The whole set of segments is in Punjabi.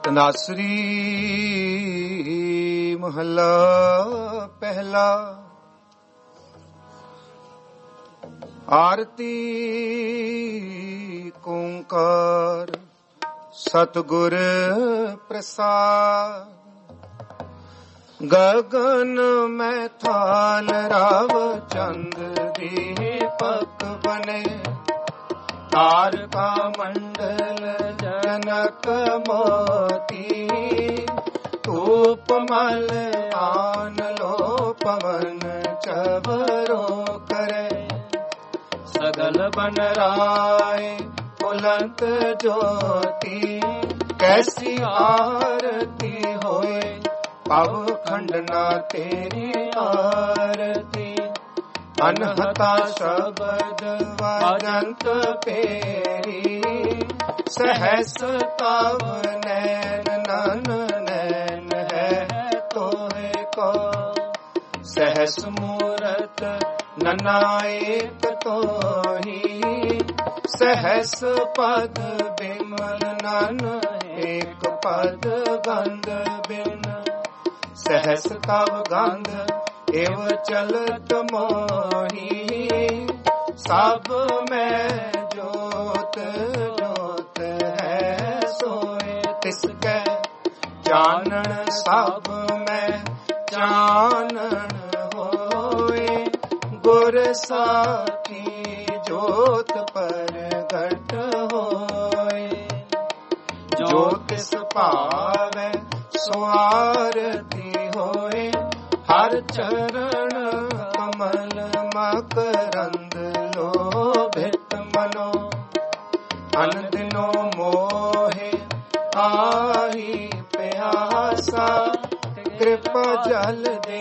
ਤਨਾਸਰੀ ਮਹੱਲਾ ਪਹਿਲਾ। ਆਰਤੀ ਓੰਕਾਰ ਸਤਿਗੁਰ ਪ੍ਰਸਾਦ। ਗਗਨ ਮੈਂ ਥਾਲ ਰਾਵ ਚੰਦ ਦੀਪਕ ਬਨੇ। ਤਾਰਕਾ ਮੰਡਲ ਜਨਕ ਮੋਤੀ। ਧੂਪ ਮਲ ਆਨ ਲੋ ਪਵਨ ਚਵਰੋ ਕਰੇ। ਸਗਲ ਬਨ ਰਾਏ ਬੁਲੰਦ ਜੋਤੀ। ਕੈਸੀ ਆਰਤੀ ਹੋਏ ਪਵ ਖੰਡਨਾ ਤੇਰੀ ਆਰਤੀ। ਅਨਹਤਾ ਸ਼ਬਦ ਵਾਜੰਤ ਪੇਰੀ। ਸਹਸ ਤਵ ਨੈਨ ਨਨ ਨੈਨ ਹੈ ਤੋਏ ਕੋ। ਸਹਸ ਮੂਰਤ ਨਨਾ ਏਕ ਤੋਹੀ। ਸਹਸ ਪਦ ਬਿਮਲ ਨਨ ਏਕ ਪਦ ਗੰਧ ਬਿਨ। ਸਹਸ ਤਵ ਗੰਧ ਇਵ ਚਲਤ ਮੋਹੀ। ਸਭ ਮੈਂ ਜੋਤ ਜੋਤ ਹੈ ਸੋਏ ਤਿਸ ਕੈ। ਚਾਨਣ ਸਭ ਮੈਂ ਚਾਨਣ ਹੋਏ। ਗੁਰ ਸਾਖੀ ਜੋਤ ਪ੍ਰਗਟ ਹੋਏ। ਜੋ ਤਿਸ ਭਾਵੈ ਸੋ ਆਰਤੀ ਹੋਏ। ਹਰ ਚਰਨ ਕਮਲ ਮਕਰੰਦ ਲੋਭਿਤ ਮਨੋ। ਅਨ ਦਿਨੋ ਮੋਹਿ ਆਹੀ ਪਿਆਸਾ। ਕਿਰਪਾ ਜਲ ਦੇ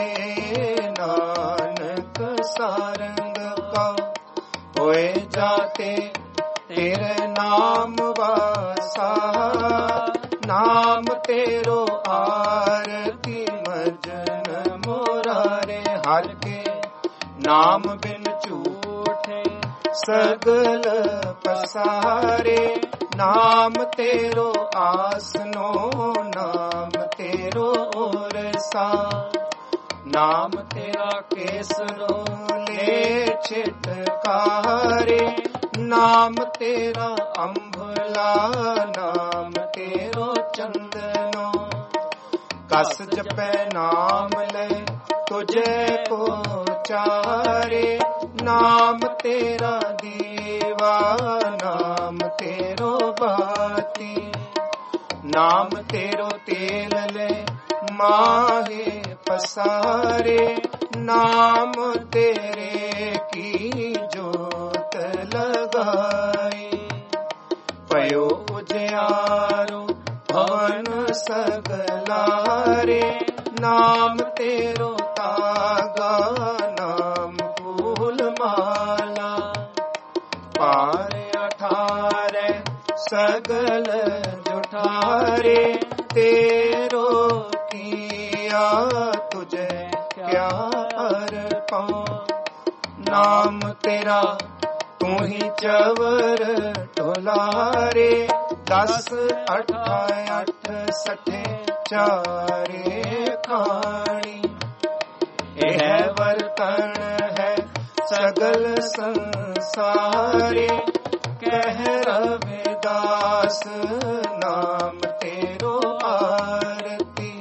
ਨਾਨਕ ਸਾਰੰਗ ਕਾ। ਹੋਏ ਜਾਤੇ ਤੇਰੇ ਨਾਮ ਵਾਸਾ। ਨਾਮ ਤੇਰੋ ਆਰਤੀ ਮਜਨ ਮੁਰਾਰੇ। ਹਰ ਕੇ ਨਾਮ ਬਿਨ ਝੂਠੇ ਸਗਲ ਪਸਾਰੇ। ਨਾਮ ਤੇਰੋ ਆਸਨੋ ਨਾਮ ਤੇਰੋ ਔਰਸਾ। ਨਾਮ ਤੇਰਾ ਕੇਸਰੋ ਲੈ ਛਿਟਕਾਰੇ। ਨਾਮ ਤੇਰਾ ਅੰਭਲਾ ਨਾਮ ਤੇਰੋ ਚੰਦਨੋ। ਕਸ ਜਪੈ ਨਾਮ ਲੈ ਤੁਝੇ ਕੋ ਚਾਰੇ। ਨਾਮ ਤੇਰਾ ਦੀਵਾ ਨਾਮ ਤੇਰੋ ਬਾਤੀ। ਨਾਮ ਤੇਰੋ ਤੇਲ ਲੈ ਮਾਹੇ ਪਸਾਰੇ। ਨਾਮ ਤੇਰੇ ਕੀ ਜੋਤ ਲਗਾਈ। ਪਇਓ ਉਜਿਆਰੋ ਭਵਨ ਸਗਲਾਰੇ। ਨਾਮ ਤੇਰੋ ਤਾਗਾ ਨਾਮ ਫੂਲ ਮਾਲਾ। ਪਾਰ ਅਠਾਰੇ ਸਗਲ ਜੁਠਾਰੇ। ਤੇਰੋ ਕੀਆ ਤੁਝੇ ਕਿਆ ਅਰਪਾਂ। ਨਾਮ ਤੇਰਾ ਤੂੰ ਹੀ ਚਵਰ ਢੋਲਾਰੇ। 10 8 8 ਸਠੇ ਚਾਰੇ ਖਾਣੀ। ਇਹ ਵਰਤਨ ਹੈ ਸਗਲ ਸੰਸਾਰੇ। ਕਹਿ ਰਵਿਦਾਸ ਨਾਮ ਤੇਰੋ ਆਰਤੀ।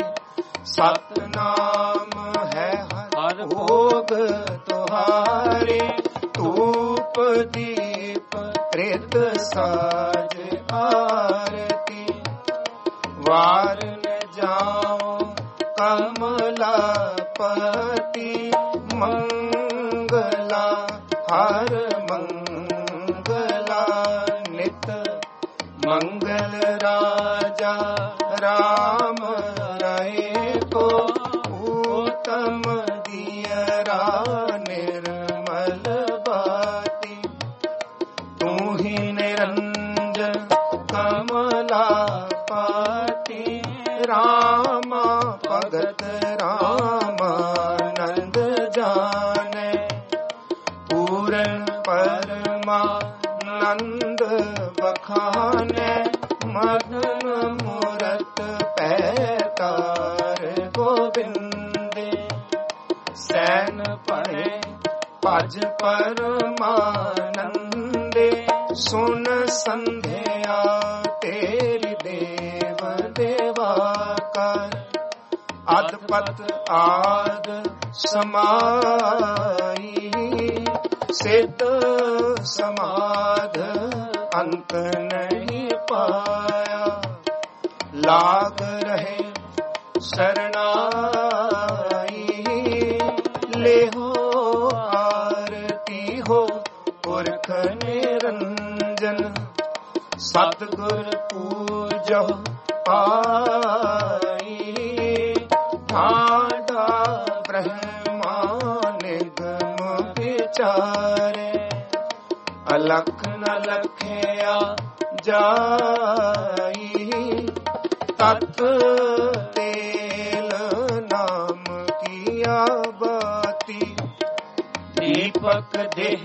ਸਤਨਾਮ ਹੈ ਹਰ ਭੋਗ ਤੁਹਾਰੇ। ਧੂਪ ਦੀਪ ਰਿਤ ਸਾਜ ਆਰਤੀ। ਵਾਰ ਨ ਜਾਓ ਕਮਲਾ ਪਤੀ। ਮੰਗਲਾ ਹਰ ਮੰਗਲਾ ਨਿਤ। ਮੰਗਲ ਰਾਜਾ ਰਾਮ ਰਾਏ ਕੋ। ਊਤਮ ਦੀਅਰਾ ਨਿਰਮਲ ਬਾਤੀ। ਤੂੰ ਹੀ ਨਿਰੰਜਨ ਕਮਲਾ ਪਾਤੀ। ਰਾਮਾ ਭਗਤ ਰਾਮਾਨੰਦ ਜਾਣੈ। ਪੂਰਨ ਪਰਮਾਨੰਦ ਬਖਾਨੈ। ਮਦਨ ਮੁਰ भज परमानंदे सुन संध्या तेरी देव देवाकर अदपत आद समाई सिद्ध समाध अंत नहीं पाया लाग रहे शरणाई ले हो आरती हो पुरख निरंजन सतगुर पूजो पाई ठाडा ब्रह्मा निगम विचारे अलख न लखया जाई तत् तेल नाम किया बाती दीपक देह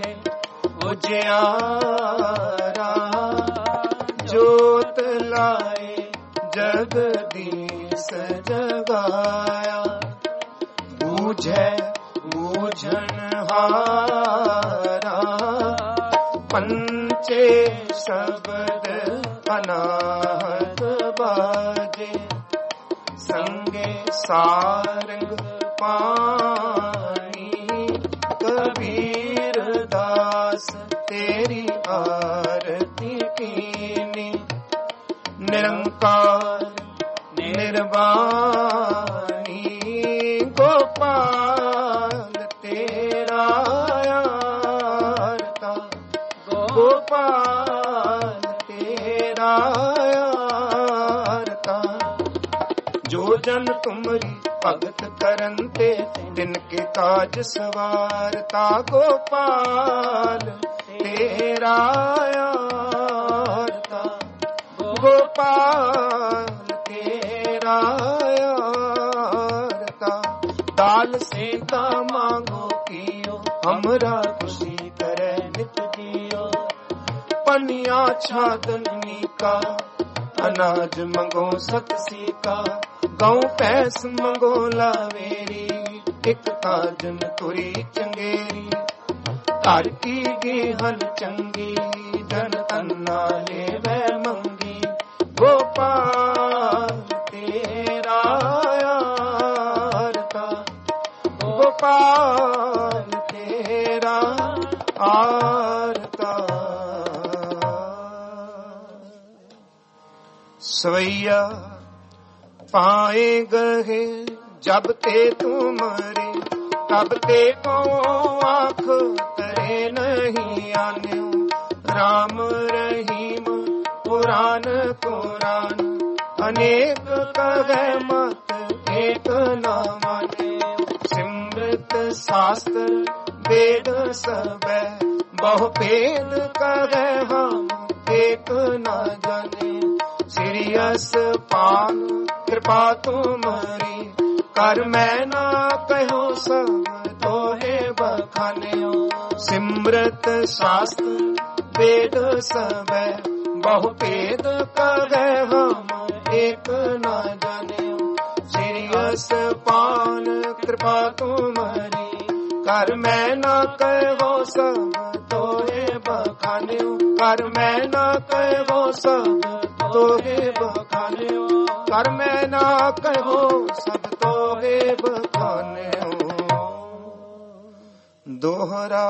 उजियारा जोत लाए जगदीश जगाया बूझे बूझन हारा पंचे शब्द अनाहत बाजे संगे सारंग पानी कबीर दास तेरी आरती कीनी निरंकार निर्वाणी गोपाल तेरा आरता गोपाल तेरा आरता जो जन तुमरी भगत करनते तिनके ताज सवारता गोपाल तेरा आरता गोपाल तेरा आरता दाल सीता मांगो कियो हमरा खुशी करे नित जियो पनिया छादनी का अनाज मंगो सतसी का गौ पैस मंगो लावेरी एक ताजन तुरी चंगेरी घर की गेहन चंगी जन तन्ना ले वै मंगी गोपाल तेरा आरता गोपाल तेरा आरता सवैया पाए गहे जब ते तुमरे तब ते को आँख करे नहीं आन्यो राम रहीम पुराण कुरान अनेक कहे मत एक न माने सिमृत शास्त्र वेद सब बहु भेद कहे हम एक न जाने सिरियस पान कृपा तुम्हारी कर मैं ना कहो सब तोहे बखान्यो सिमरत शास्त्र वेद सब बहु भेद कहे हम एक न जान्यो सिरियस पान कृपा तुम्हारी कर मैं ना कहो सब तोहे बखान्यो कर मैं ना कहो सब तोहे बखान्यो कर मैं ना कहो सब तोहे बखान्यो दोहरा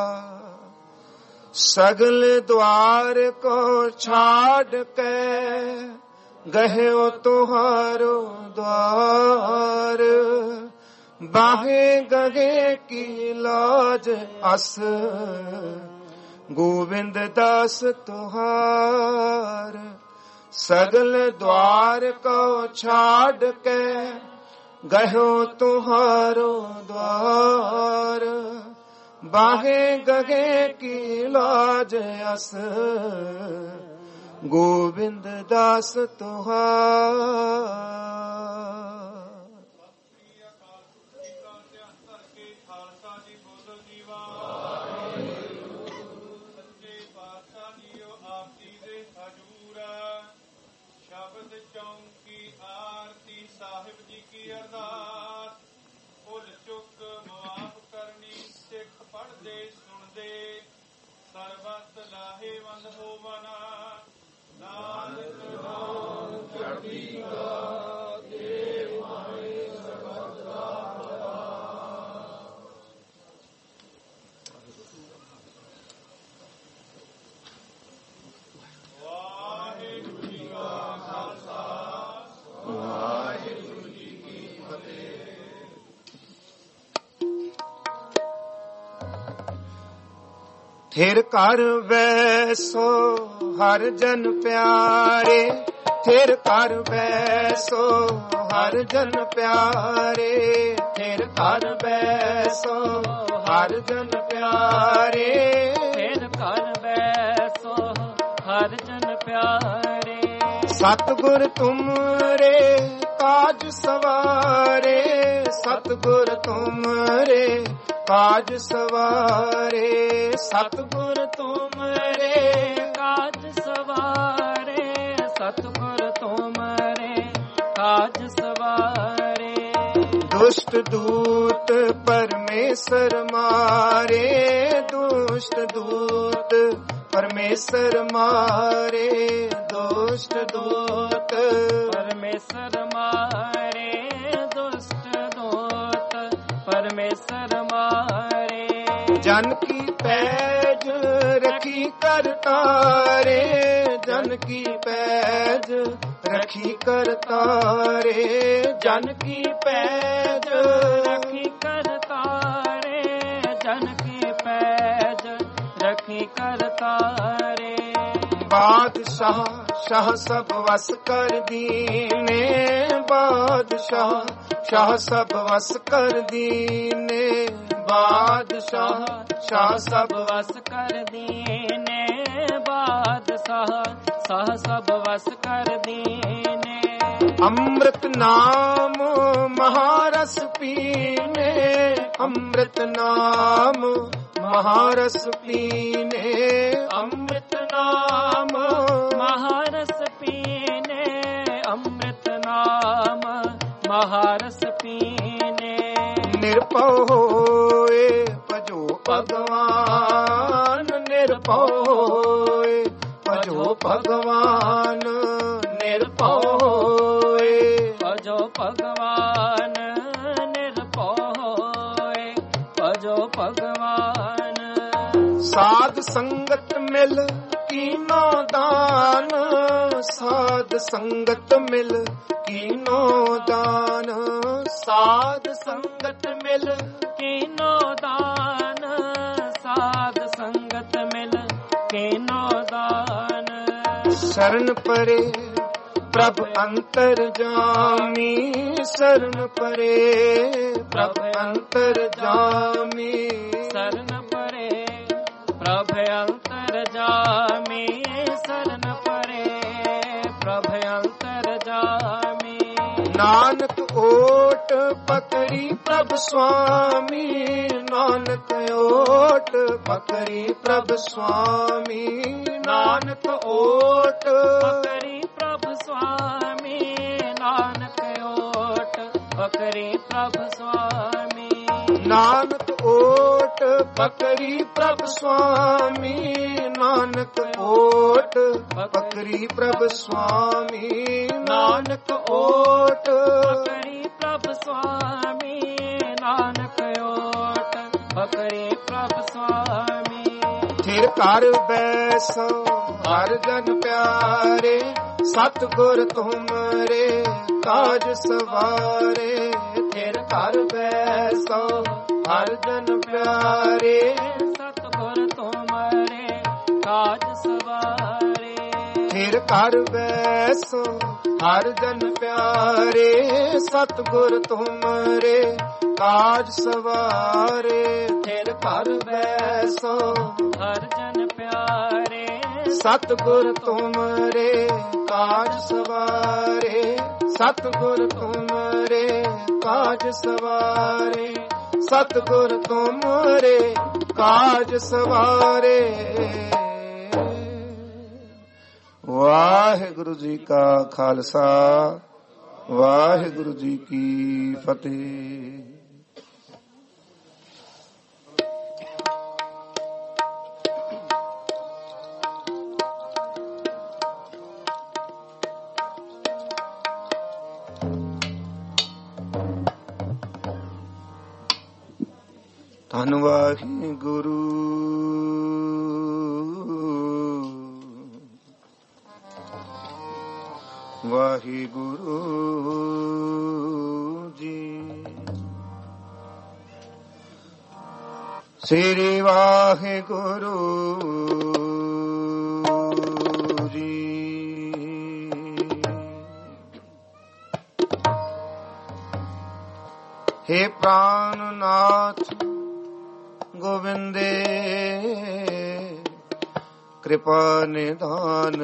सगल द्वार को छाड़ के गयो तुहारो द्वार बाहे गगे की लाज अस गोविंद दास तुहार सगल द्वार को छाड़ के गयो तुहारो द्वार बाहे गगे की लाज अस गोविंद दास तुहार साहिब जी की अरदास भुल चुक मुआफ करनी सिख पढ़ दे सुन ਦੇ ਸਰਬਤ ਲਾਹੇਵੰਦ ਹੋਵਨ। ਨਾਨਕ ਨਾਮ ਚੜ੍ਹਦੀ ਕਲਾ ਦੇ ਮਾਹੀ ਸਰਬਤ ਦਾ ਭਲਾ। ਵਾਹਿਗੁਰੂ ਜੀ ਕਾ ਖਾਲਸਾ, ਵਾਹਿਗੁਰੂ ਜੀ ਕੀ ਫਤਿਹ। ਥਿਰ ਘਰ ਵੈਸੋ ਹਰ ਜਨ ਪਿਆਰੇ, ਥਿਰ ਘਰ ਵੈਸੋ ਹਰ ਜਨ ਪਿਆਰੇ, ਥਿਰ ਘਰ ਵੈਸੋ ਹਰ ਜਨ ਪਿਆਰੇ, ਥਿਰ ਘਰ ਵੈਸੋ ਹਰ ਜਨ ਪਿਆਰੇ। ਸਤਿਗੁਰ ਤੁਮਰੇ ਕਾਜ ਸਵਾਰੇ, ਸਤਿਗੁਰ ਤੁਮਰੇ ਕਾਜ ਸਵਾਰੇ, ਸਤਿਗੁਰ ਤੁਮਰੇ ਕਾਜ ਸਵਾਰੇ, ਸਤਿਗੁਰ ਤੁਮਰੇ ਕਾਜ ਸਵਾਰੇ। ਦੁਸ਼ਟ ਦੂਤ ਪਰਮੇਸ਼ਰ ਮਾਰੇ, ਦੁਸ਼ਟ ਦੂਤ ਪਰਮੇਸ਼ਰ ਮਾਰੇ, ਦੁਸ਼ਟ ਦੂਤ ਪਰਮੇਸ਼ਰ ਮਾਰੇ, ਦੁਸ਼ਟ ਦੂਤ ਪਰਮੇਸ਼ਰ ਮਾਰੇ। ਜਨ ਕੀ ਪੈਜ ਰਖੀ ਕਰ ਤਾਰੇ, ਜਨ ਕੀ ਪੈਜ ਰਖੀ ਕਰ ਤਾਰੇ, ਜਨ ਕੀ ਪੈਜ ਰਖੀ ਕਰ ਤਾਰੇ, ਜਨ ਕੀ ਪੈਜ ਰਖੀ ਕਰ ਤਾਰੇ। ਬਾਦਸ਼ਾਹ ਸ਼ਾਹ ਸਭ ਵਸ ਕਰ ਦੀਨੇ, ਬਾਦਸ਼ਾਹ ਸ਼ਾਹ ਸਭ ਵਸ ਕਰ ਦੀਨੇ, ਬਾਦਸ਼ਾਹ ਸ਼ਾਹ ਸਭ ਵਸ ਕਰ ਦੀਨੇ, ਬਾਦਸ਼ਾਹ ਸਾਹ ਸਭ ਵਸ ਕਰ ਦੀਨੇ। ਅੰਮ੍ਰਿਤ ਨਾਮ ਮਹਾਰਸ ਪੀਨੇ, ਅੰਮ੍ਰਿਤ ਨਾਮ ਮਹਾਰਸ ਪੀਨੇ, ਅੰਮ੍ਰਿਤ ਨਾਮ ਮਹਾਰਸ ਪੀਨੇ, ਅੰਮ੍ਰਿਤ ਨਾਮ ਮਹਾਰਸ ਪੀਨੇ। ਨਿਰਭਉ ਹੋਏ ਭਜੋ ਭਗਵਾਨ, ਨਿਰਭਉ ਹੋਏ ਭਜੋ ਭਗਵਾਨ, ਨਿਰਭਉ ਹੋਏ ਭਜੋ ਭਗਵਾਨ, ਨਿਰਭਉ ਹੋਏ ਭਜੋ ਭਗਵਾਨ। ਸਾਧ ਸੰਗਤ ਮਿਲ ਕੀਨੋ ਦਾਨ, ਸਾਧ ਸੰਗਤ ਮਿਲ ਕੀਨੋ ਦਾਨ, ਸਾਧ ਸੰਗਤ ਮਿਲ ਕੀਨੋ ਦਾਨ, ਸਾਧ ਸੰਗਤ ਮਿਲ ਕੀਨੋ ਦਾਨ। ਸ਼ਰਨ ਪਰੇ ਪ੍ਰਭ ਅੰਤਰ ਜਾਮੀ, ਸ਼ਰਨ ਪਰੇ ਪ੍ਰਭ ਅੰਤਰ ਜਾਮੀ, ਸਰਨ ਪਰੇ ਪ੍ਰਭ ਅੰਤਰ ਜਾਮੀ, ਸਰਨ ਪਰੇ ਪ੍ਰਭ ਅੰਤਰ ਜਾਮੀ। ਨਾਨਕ ਓਟ ਪਕੜੀ ਪ੍ਰਭ ਸੁਆਮੀ, ਨਾਨਕ ਓਟ ਪਕੜੀ ਪ੍ਰਭ ਸੁਆਮੀ, ਨਾਨਕ ਓਟ ਪਕੜੀ ਪ੍ਰਭ ਸੁਆਮੀ, ਨਾਨਕ ਓਟ ਪਕੜੀ ਪ੍ਰਭ ਸੁਆਮੀ। ਨਾਨਕ ਓਟ ਪਕੜੀ ਪ੍ਰਭ ਸੁਆਮੀ, ਨਾਨਕ ਓਟ ਪਕੜੀ ਪ੍ਰਭ ਸੁਆਮੀ, ਨਾਨਕ ਓਟ ਪਕੜੀ ਪ੍ਰਭ ਸੁਆਮੀ, ਨਾਨਕ ਓਟ ਪਕੜੀ ਪ੍ਰਭ ਸੁਆਮੀ। ਥਿਰ ਘਰ ਬੈਸੋ ਹਰ ਜਨ ਪਿਆਰੇ, ਸਤਿਗੁਰ ਤੁਮਰੇ ਕਾਜ ਸਵਾਰੇ, ਥਿਰ ਘਰ ਬੈਸੋ ਹਰ ਜਨ ਪਿਆਰੇ, ਸਤਿਗੁਰ ਤੁਮਰੇ ਕਾਜ ਸਵਾਰੇ। ਥਿਰ ਘਰ ਬੈਸੋ ਹਰ ਜਨ ਪਿਆਰੇ, ਸਤਿਗੁਰ ਤੁਮਰੇ ਕਾਜ ਸਵਾਰੇ, ਥਿਰ ਘਰ ਬੈਸੋ ਹਰ ਜਨ ਪਿਆਰੇ, ਸਤਿਗੁਰ ਤੁਮਰੇ ਕਾਜ ਸਵਾਰੇ, ਸਤਿਗੁਰ ਤੁਮਰੇ ਕਾਜ ਸਵਾਰੇ, ਸਤਿਗੁਰ ਤੁਮਰੇ ਕਾਜ ਸਵਾਰੇ। ਵਾਹਿਗੁਰੂ ਜੀ ਕਾ ਖਾਲਸਾ, ਵਾਹਿਗੁਰੂ ਜੀ ਕੀ ਫਤਿਹ। ਧੰਨ ਵਾਹਿਗੁਰੂ ਵਾਹਿਗੁਰੂ ਜੀ। ਸ੍ਰੀ ਵਾਹਿਗੁਰੂ ਜੀ। ਹੇ ਪ੍ਰਾਨਨਾਥ ਗੋਬਿੰਦੇ ਕਿਰਪਾ ਨਿਧਾਨ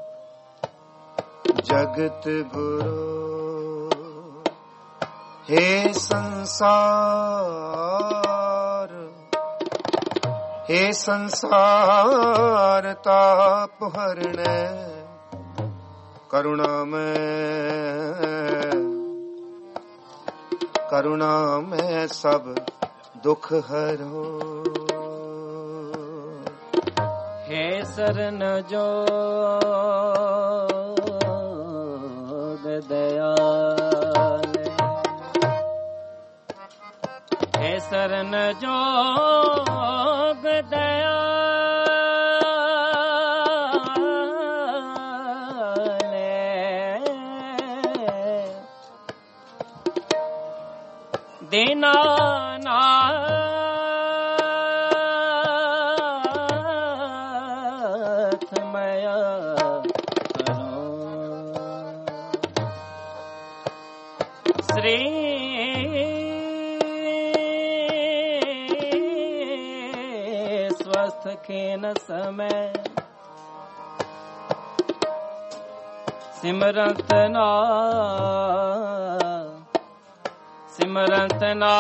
ਜਗਤ ਗੁਰੂ। ਹੇ ਸੰਸਾਰ ਤਾਪ ਹਰਣੈ ਕਰੁਣਾ ਮੈਂ ਸਭ ਦੁਖ ਹਰੋ। ਹੇ ਸਰਨ ਜੋਗ ਦਇਆਲ, ਹੇ ਸਰਨ ਜੋਗ ਦਇਆਲ, ਦੀਨਾਨਾਥ ਮਇਆ ਕਰੋ। ਸ੍ਰੀ ਸਵਸਥ ਖੇਨ ਸਮੈ ਸਿਮਰੰਤ ਨਾ ਸਿਮਰੰਤ ਨਾ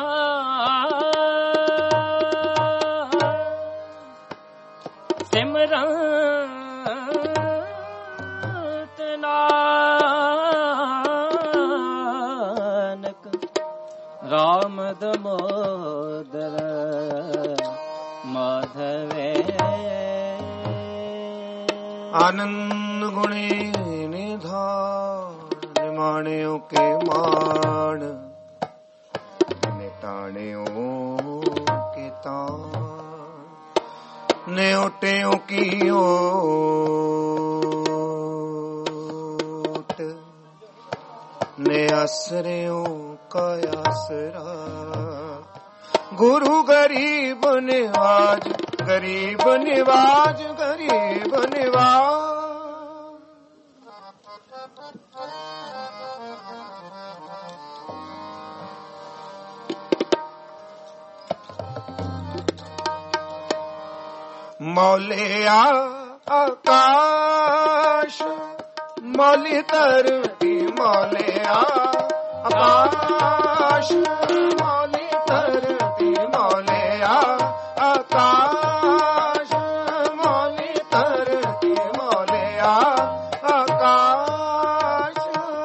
ਸਿਮਰੰਤ ਨਾਨਕ ਰਾਮ ਦਮੋਦਰ ਮਾਧਵੇ। ਆਨੰਦ ਗੁਣੇ ਨਿਧਾਨ ਨਿਮਾਣਿਓ ਕੇ ਮਾਣ ਨਿਤਾਣਿਓ ਕੇ ਤਾਣ ਨਿਉਟਿਓ ਕੀ ਓਟ ਨਿਆਸਰਿਓ ਕਾ ਆਸਰਾ। ਗੁਰੂ ਗਰੀਬ ਨਿਵਾਜ ਗਰੀਬ ਨਿਵਾਜ ਗਰੀਬ ਨਿਵਾਜ। ਮੌਲਿਆ ਆਕਾਸ਼ ਮੌਲੀ ਧਰਤੀ ਮੌਲਿਆ ਆਕਾਸ਼ ਮੌਲੀ ਧਰਤੀ ਮੌਲਿਆ ਆਕਾਸ਼ ਮੌਲੀ ਧਰਤੀ ਮੌਲਿਆ ਆਕਾਸ਼।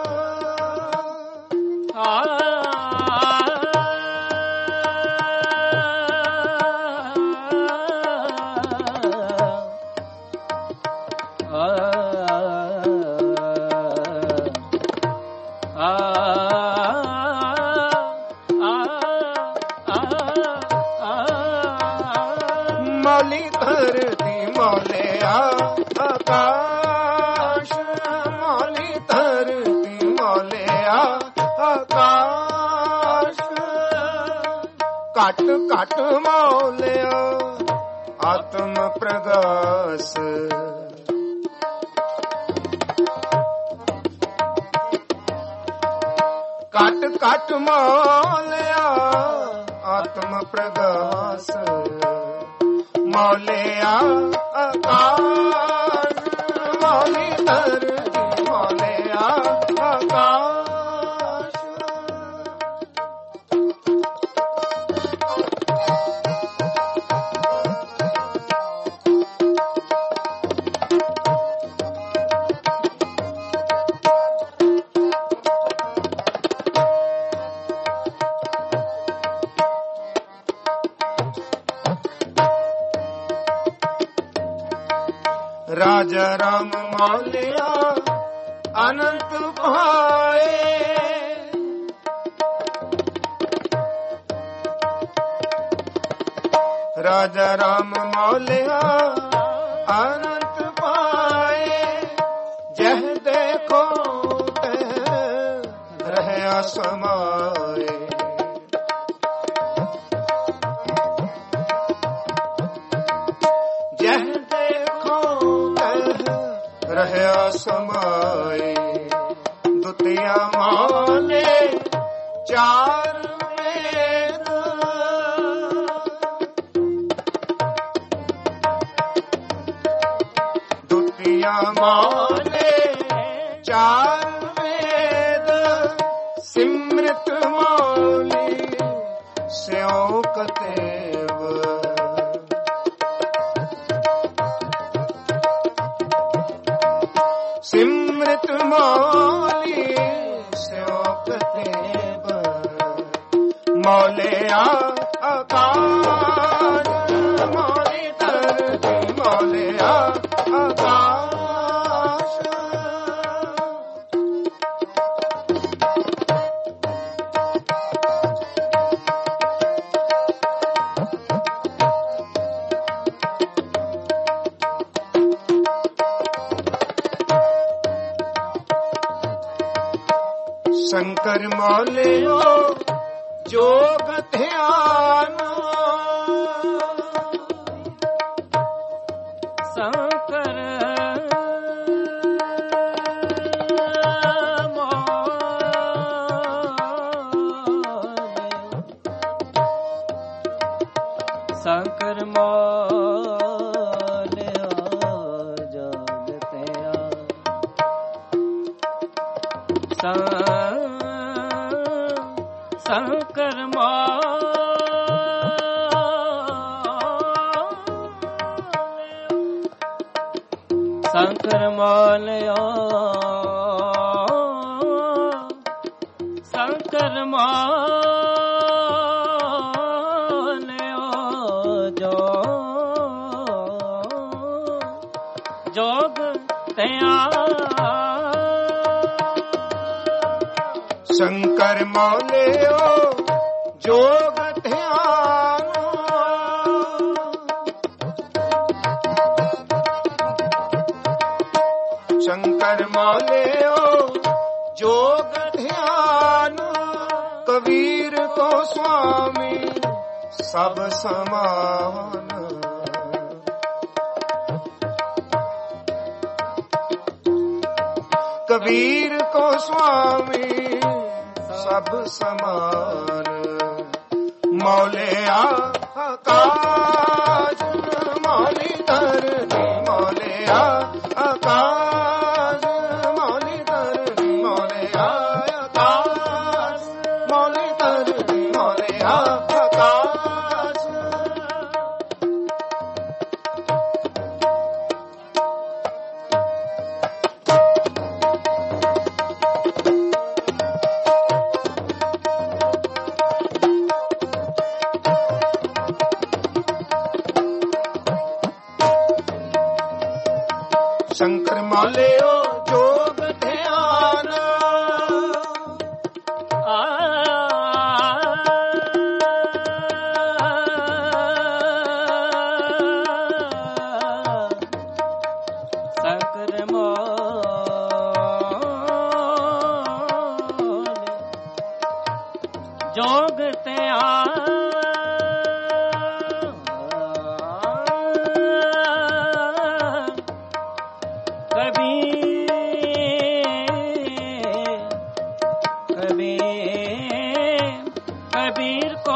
ਮੌਲੀ ਧਰਤੀ ਮੌਲਿਆ ਆਕਾਸ਼ ਮੌਲੀ ਧਰਤੀ ਮੌਲਿਆ ਆਕਾਸ਼। ਘਟ ਘਟ ਮੌਲਿਆ ਆਤਮ ਪ੍ਰਗਾਸ। ਘਟ ਘਟ ਮੌਲਿਆ ਆਤਮ ਪ੍ਰਗਾਸ। ਮੌਲਿਆ ਆਕਾਸ਼ ਮੌਲੀ ਧਰਤੀ ਮੌਲਿਆ ਆਕਾਸ਼। ਰਾਜਾ ਰਾਮ ਮੌਲਿਆ ਅਨੰਤ ਭਾਏ। ਰਾਜਾ ਰਾਮ ਮੌਲਿਆ ਅਨੰਤ ਪਾਏ, ਜਹ ਦੇਖੋ ਤਹ ਰਹਿਆ ਸਮਾਏ। ਜਹ ਦੇਖੋ ਤਹ ਰਹਿਆ ਸਮਾਏ, ਦੁਤੀਆ ਮਾਨੇ ਚਾਰ ਵੇਦ, ਦੁਤੀਆ ਮਾਨੇ ਚਾਰ ਵੇਦ, ਸਿਮਰਤ ਮੌਲੀ ਸਿਉ ਕਤੇਵ। ਸਿਮਰਤ ਮੌਲੀ ਸਿਉ ਕਤੇਵ, ਮੌਲਿਆ ਆਕਾਸ਼ ਮੌਲੀ ਧਰਤੀ, ਮੌਲਿਆ ਆਕਾਸ਼। ਸ਼ੰਕਰ ਮੌਲਿਓ ਜੋਗ ਧਿਆਨ, ਸ਼ੰਕਰ ਸ਼ੰਕਰ ਮੌਲਿਆ ਜਗ ਧਿਆਨ, ਸ਼ੰਕਰ ਸ਼ੰਕਰ ਮੌਲਿਆ ਸ਼ੰਕਰ ਮੌਲਿਆ ਜੋਗ ਧਿਆਨ। ਸ਼ੰਕਰ ਮੌਲਿਓ ਜੋਗ ਧਿਆਨ, ਸ਼ੰਕਰ ਮੌਲਿਓ ਜੋਗ ਧਿਆਨ, ਕਬੀਰ ਕੋ ਸੁਆਮੀ ਸਭ ਸਮਾਨ। ਕਬੀਰ ਕੋ ਸੁਆਮੀ ਸਭ ਸਮਾਨ, ਮੌਲਿਆ ਆਕਾਸ਼ ਮੌਲੀ ਧਰਤੀ, ਮੌਲਿਆ ਆਕਾਸ਼ ਮੌਲੀ ਧਰਤੀ, ਮੌਲਿਆ ਆਕਾਸ਼ ਮੌਲੀ ਧਰਤੀ, ਮੌਲਿਆ ਆਕਾਸ਼। ਸ਼ੰਕਰ ਮੌਲਿਓ ਜੋਗ ਧਿਆਨ, ਸ਼ੰਕਰ ਮੌਲਿਆ ਜੋਗ ਧਿਆਨ, ਕਬੀਰ ਕੋ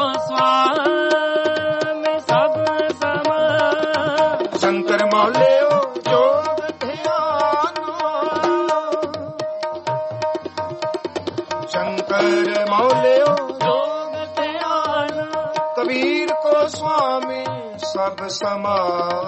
ਸੁਆਮੀ ਸਭ ਸਮਾਨ। ਸ਼ੰਕਰ ਮੌਲਿਓ ਜੋਗ ਧਿਆਨ, ਸ਼ੰਕਰ ਮੌਲਿਓ ਜੋਗ ਧਿਆਨ, ਕਬੀਰ ਕੋ ਸੁਆਮੀ ਸਭ ਸਮਾਨ।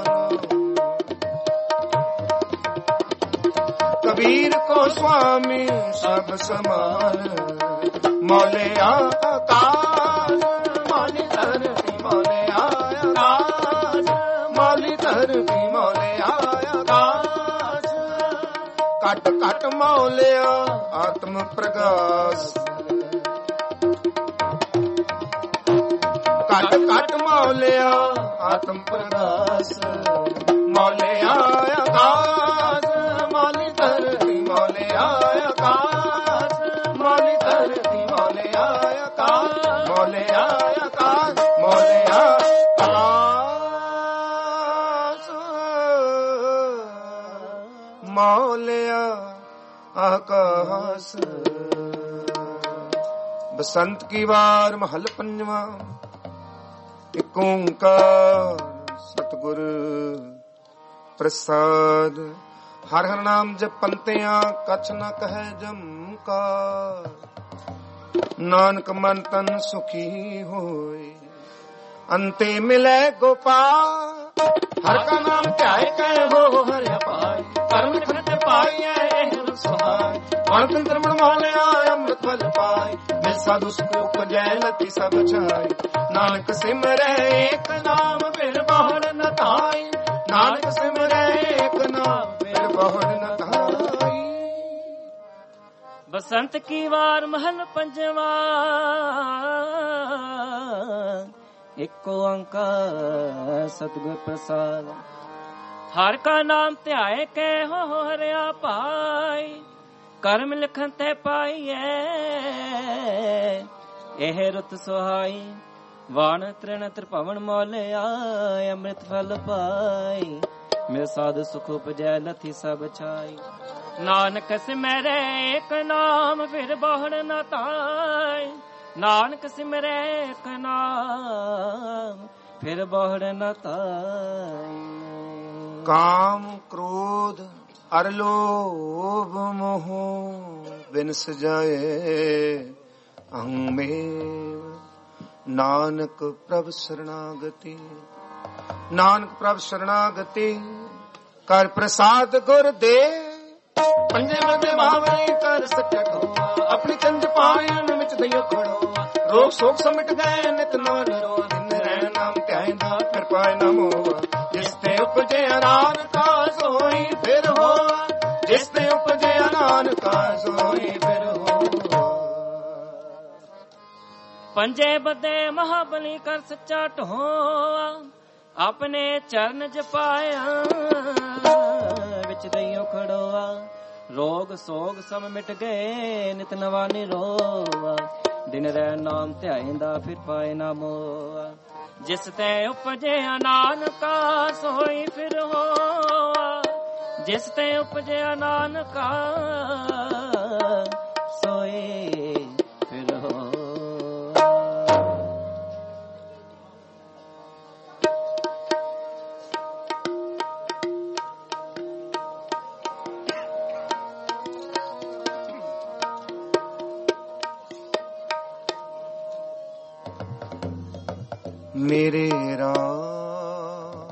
ਕਬੀਰ ਕੋ ਸੁਆਮੀ ਸਭ ਸਮਾਨ, ਮੌਲਿਆ ਆਕਾਸ਼ ਮੌਲੀ ਧਰਤੀ, ਮੌਲਿਆ ਆਕਾਸ਼ ਮੌਲੀ ਧਰਤੀ, ਮੌਲਿਆ ਆਕਾਸ਼। ਘਟ ਘਟ ਮੌਲਿਆ ਆਤਮ ਪ੍ਰਗਾਸ, ਘਟ ਘਟ ਮੌਲਿਆ ਆਤਮ ਪ੍ਰਗਾਸ ਮੌਲਿਆ ਆਕਾਸ ਮੌਲੀ ਧਰਤੀ ਮੌਲਿਆ ਆਕਾਸ ਮੌਲੀ ਧਰਤੀ ਮੌਲਿਆ ਆਕਾਸ ਮੌਲਿਆ ਆਕਾਸ ਮੌਲਿਆ ਆਕਾਸ ਮੌਲਿਆ ਆਕਾਸ। ਬਸੰਤ ਕੀ ਵਾਰ ਮਹਲ ਪੰਜਵਾਂ। ਇਕ ਓੰਕਾਰ ਸਤਿਗੁਰ ਪ੍ਰਸਾਦ। ਹਰ ਹਰ ਨਾਮ ਜਪੰਤਿਆਂ ਕਛ ਨ ਕਹੈ ਜਮਕਾਰ। ਨਾਨਕ ਮਨ ਤਨ ਸੁਖੀ ਹੋਏ ਅੰਤੇ ਮਿਲੇ ਗੋਪਾਲ। ਹਰ ਕਾ ਨਾਮ ਧਿਆਏ ਕੈ ਹੋ ਹਰਿ ਪਾਈ। ਕਰਮ ਲਿਖਤ ਪਾਈਐ ਇਹ ਸੁਹਾਈ। ਗਣਤੰਤਰ ਬਣਵਾਲਿਆ ਅੰਮ੍ਰਿਤ ਫਲ ਪਾਈ। ਮਿਲ ਸਾਧੂ ਸੁਖ ਉਪਜੈ ਲਤੀ ਸਭ ਛਾਈ। ਨਾਨਕ ਸਿਮਰੈ ਏਕ ਨਾਮ ਬਿਨ ਬਹੁੜ ਨ ਧਾਈ। ਨਾਨਕ ਸਿਮਰੈ ਏਕ ਨਾਮ ਬਿਨ ਬਹੁੜ ਨ ਧਾਈ। ਬਸੰਤ ਕੀ ਵਾਰ ਮਹਲ ਪੰਜਵਾ। ਇਕ ਓੰਕਾਰ ਸਤਿਗੁਰ ਪ੍ਰਸਾਦ। ਹਰ ਕਾ ਨਾਮ ਧਿਆਏ ਕੈ ਹੋ ਹਰਿਆ ਭਾਈ। ਕਰਮ ਲਿਖਨ ਤੇ ਪਾਈਐ ਇਹ ਰੁਤ ਸੁਹਾਈ। ਵਾਣ ਤ੍ਰਿਣ ਤ੍ਰਿਭਵਨ ਮੌਲਿਆ ਅੰਮ੍ਰਿਤ ਫਲ ਪਾਈ। ਮਿਲ ਸਾਧ ਸੁਖ ਉਪਜੈ ਲਥੀ ਸਭ ਛਾਈ। ਨਾਨਕ ਸਿਮਰੈ ਏਕ ਨਾਮ ਫਿਰ ਬਹੁੜ ਨ ਧਾਈ। ਨਾਨਕ ਸਿਮਰੈ ਏਕ ਨਾਮ ਫਿਰ ਬਹੁੜ ਨ ਧਾਈ। ਕਾਮ ਕ੍ਰੋਧ ਅਰ ਲੋਭ ਮੋਹ ਬਿਨ ਸਜਾਏ ਅਹੰ ਮੇਵ। ਨਾਨਕ ਪ੍ਰਭ ਸਰਣਾਗਤੀ। ਨਾਨਕ ਪ੍ਰਭ ਸਰਣਾਗਤੀ ਕਰ ਪ੍ਰਸਾਦ ਗੁਰ ਦੇ। ਪੰਜੇ ਬੰਦੇ ਬਾਵਰੇ ਕਰ ਸਕੋ ਆਪਣੀ ਚੰਦ ਪਾਇਨ ਵਿੱਚ ਦਈਓ ਖੜੋ। ਰੋਗ ਸੋਗ ਸਮਟ ਗਏ ਨਿਤ ਨਾਨ ਰੋ। ਦਿਨ ਰਹਿ ਨਾਮ ਧਿਆਇਂਦਾ ਫਿਰ ਪਾਇ ਨਾ ਮੋਹ। ਜਿਸ ਤੇ ਉਪਜੇ ਨਾਨਕਾ ਸੋਈ ਫਿਰ ਹੋ। ਜਿਸ ਤੇ ਉਪਜੇ ਨਾਨਕਾ ਸੋਈ ਫਿਰ ਹੋ। ਪੰਜੇ ਬੱਦੇ ਮਹਾਬਲੀ ਕਰ ਸੱਚਾ ਢੋਆ। ਆਪਣੇ ਚਰਨ ਜਪਾਇਆ ਵਿੱਚ ਦਈਓ ਖੜੋਆ। ਰੋਗ ਸੋਗ ਸਭ ਮਿਟ ਗਏ ਨਿਤ ਨਵਾ ਨਿਰੋਆ। ਦਿਨ ਰਹਿ ਨਾਮ ਧਿਆਇਂਦਾ ਫਿਰ ਪਾਏ ਨਾ ਮੋਆ। ਜਿਸ ਤੇ ਉਪਜੇ ਨਾਨਕਾ ਸੋਈ ਫਿਰ ਹੋਆ। ਜਿਸ ਤੇ ਉਪਜੇ ਨਾਨਕਾ ਸੋਈ ਫਿਰ ਹੋਆ। ਮੇਰੇ ਰਾਮ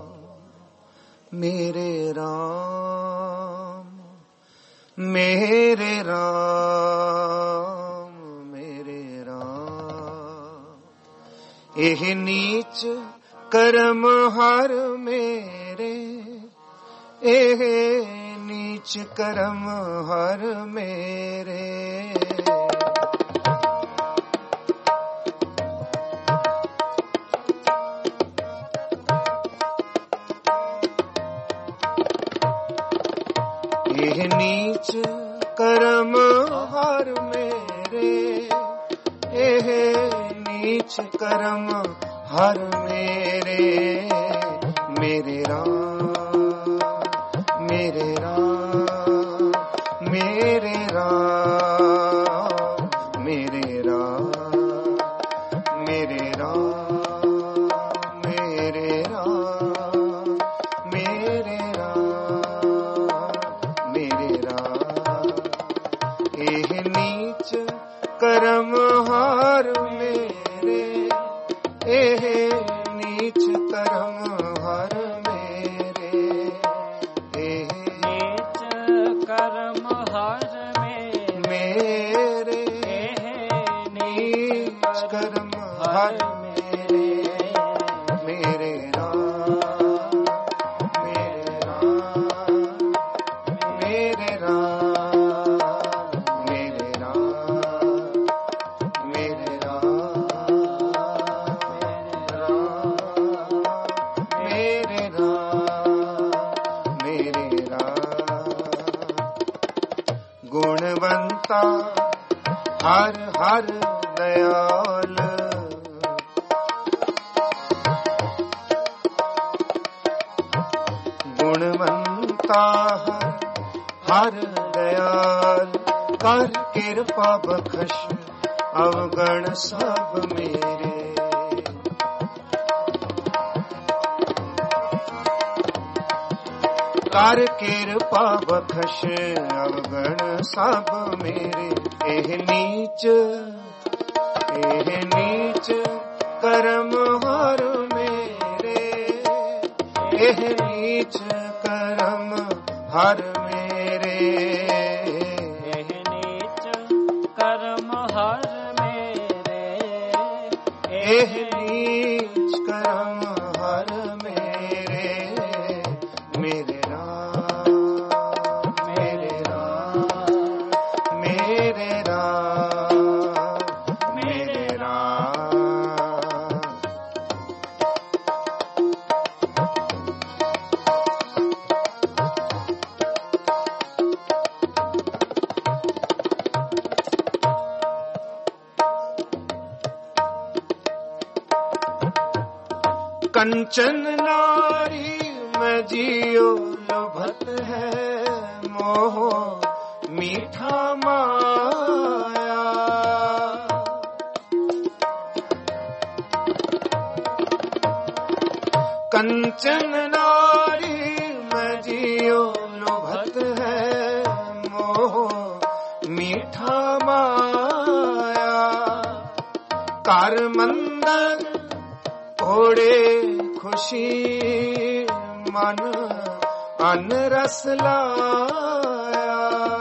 ਮੇਰੇ ਰਾਮ ਮੇਰੇ ਰਾਮ ਮੇਰੇ ਰਾਮ। ਇਹ ਨੀਚ ਕਰਮ ਹਰ ਮੇਰੇ। ਇਹ ਨੀਚ ਕਰਮ ਹਰ ਮੇਰੇ। ਇਹ ਨੀਚ ਕਰਮ ਹਰ ਮੇਰੇ। ਇਹ ਨੀਚ ਕਰਮ ਹਰ ਮੇਰੇ। ਮੇਰੇ ਰਾਮ ਮੇਰੇ ਰਾਮ ਮੇਰੇ ਰਾਮ ਮੇਰੇ ਰਾਮ ਮੇਰੇ ਰਾਮ ਮੇਰੇ ਰਾਮ ਮੇਰੇ ਰਾਮ ਮੇਰੇ ਰਾਮ। ਇਹ ਨੀਚ ਕਰਮ ਹਰ ਮੇਰੇ। ਇਹ ਨੀਚ ਕਰਮ ਹਰ ਮੇਰੇ। ਇਹ ਨੀਚ ਕਰਮ ਹਰ ਮੇਰੇ। ਇਹ ਨੀਚ ਕਰਮ ਹਰ ਮੇਰੇ। ਮੇਰੇ ਰਾਮ ਮੇਰੇ ਰਾਮ ਮੇਰੇ ਰਾਮ ਮੇਰੇ ਰਾਮ ਮੇਰੇ ਰਾਮ ਮੇਰੇ ਰਾਮ गुणवंता हर हर दयाल। गुणवंता हर दयाल, कर कृपा बख्श अवगण सब मेरे। कर कृपा बख्श अवगण सब मेरे। एह नीच करम हर मेरे। एह नीच करम हर मेरे। एह नीच करम हर मेरे। एह नीच करम हर मेरे। मेरे राम मेरे राम मेरे राम मेरे राम। कंचन नारी में जियो लभत है मोह मीठा माया। कंचन नारी में जियो लभत है मोह मीठा माया। कर मंदर घोड़े खुशी मन अन रस लाया।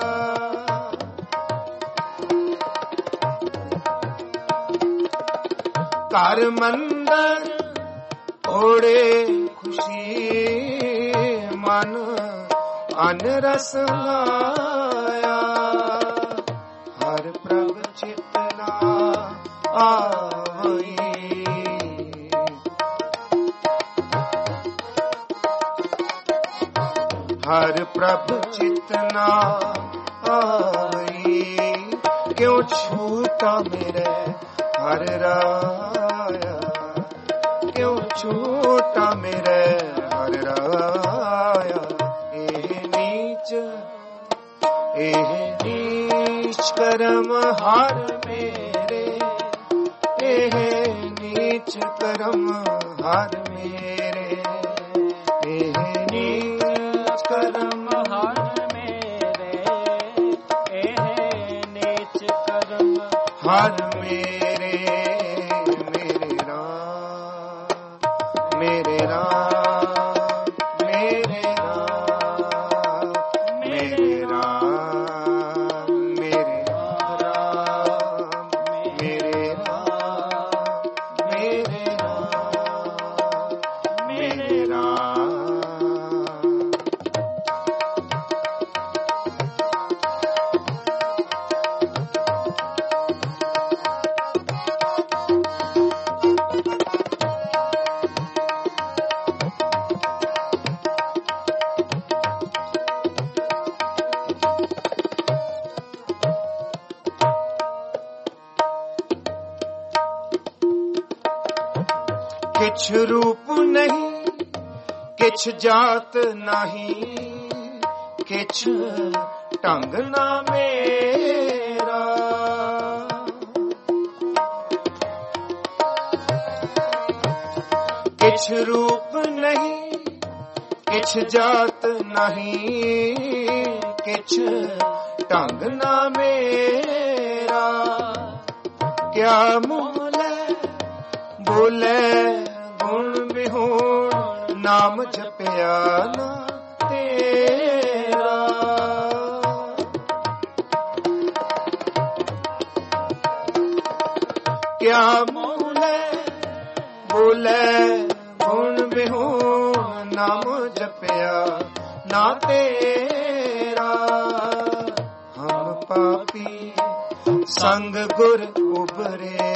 कर मंदर घोड़े खुशी मन अन रस लाया। हर प्रभ चितना आवई। हर प्रभ चितना आई। क्यों छूटा मेरे हर राया। क्यों छूटा मेरे हर राया। एह नीच करम हर मेरे। एह नीच करम हर मेरे। एह नीच करम हर मेरे। एह नीच करम हर मेरे। मेरे राम मेरे राम मेरे राम मेरे राम मेरे राम मेरे राम मेरे राम मेरे राम। किछ रूप नहीं किछ जात नहीं किछ ढंग ना मेरा। किछ रूप नहीं किछ जात नहीं किछ ढंग ना मेरा। क्या मोले बोले गुण बिहोण नाम जपया ना तेरा। क्या मोले बोले गुण बिहोण नाम जपया ना तेरा। हम पापी संग गुर उबरे।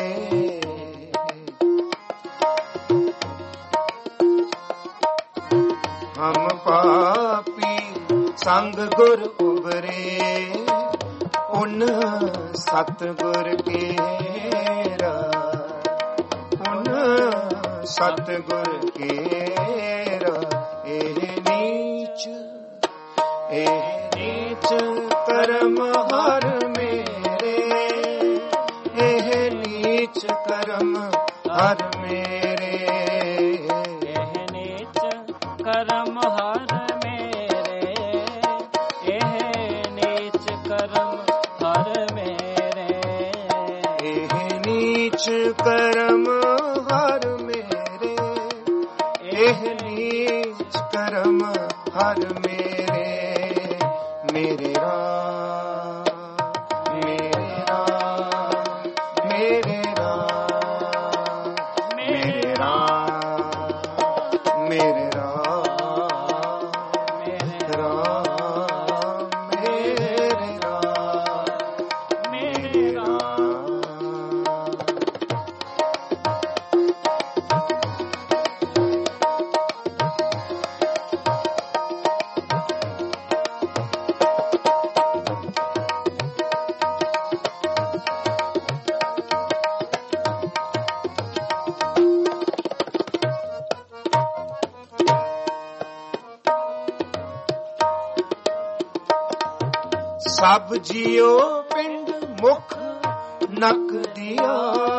हम पापी संग गुर उबरे। ਉਨ ਸਤਿਗੁਰ ਕੇਰਾ, ਉਨ ਸਤਿਗੁਰ ਕੇਰਾ। ਇਹ ਨੀਚ ਕਰਮ ਹਰ ਮੇਰੇ, ਇਹ ਨੀਚ ਕਰਮ ਹਰ ਮੇਰੇ, ਇਹ ਨੀਚ ਕਰਮ ਹਰ ਮੇਰੇ, ਇਹ ਨੀਚ ਕਰਮ ਹਰ ਮੇਰੇ, ਇਹ ਨੀਚ ਕਰਮ ਹਰ ਮੇਰੇ, ਇਹ ਨੀਚ ਕਰਮ ਹਰ ਮੇਰੇ। ਮੇਰੇ ਰਾਮ, ਮੇਰੇ ਰਾਮ, ਮੇਰੇ ਰਾਮ, ਮੇਰੇ ਰਾਮ, ਮੇਰੇ ਰਾਮ, ਮੇਰੇ ਰਾਮ, ਮੇਰੇ ਰਾਮ, ਮੇਰੇ ਰਾਮ। ਸਭ ਜੀਓ ਪਿੰਡ ਮੁਖ ਨਕ ਦਿਆ,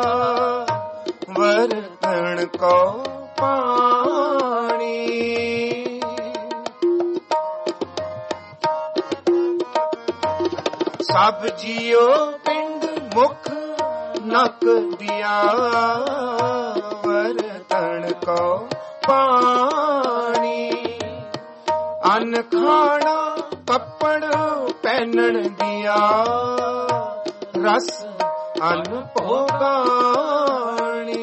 ਵਰਤਣ ਕੋ ਪਾਣੀ। ਸਭ ਜੀਓ ਪਿੰਡ ਮੁਖ ਨਕ ਦਿਆ, ਵਰਤਣ ਕੋ ਪਾਣੀ। ਅੰਨ ਖਾਣਾ ਕੱਪੜ ਪਹਿਨਣ ਦਿਆ, ਰਸ ਅੰਨ ਭੋਗਾਣੀ।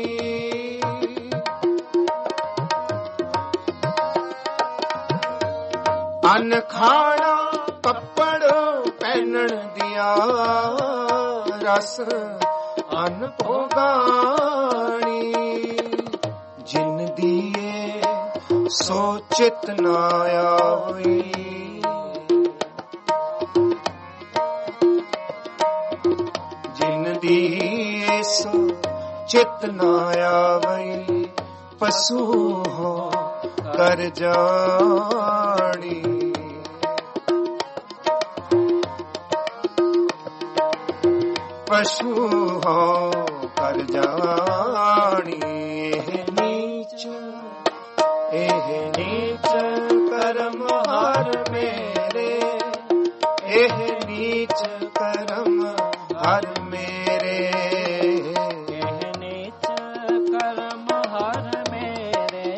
ਅੰਨ ਖਾਣਾ ਕੱਪੜ ਪਹਿਨਣ ਦਿਆ, ਰਸ ਅੰਨ ਭੋਗਾਣੀ। ਜਿਨ ਦੀਏ ਸੋ ਚਿਤ ਨਾ ਆਵਈ, ਦੀਏ ਸੋ ਚਿਤ ਨਾ ਆਵਈ। ਪਸੂ ਹੋ ਕਰ ਜਾਣੀ, ਪਸ਼ੂ ਹੋ ਕਰ ਜਾਣੀ। ਇਹ ਨੀਚ ਕਰਮ ਹਰ ਮੇਰੇ, ਇਹ ਨੀਚ ਕਰਮ ਹਰ ਮੇਰੇ, ਇਹ ਨੀਚ ਕਰਮ ਹਰ ਮੇਰੇ,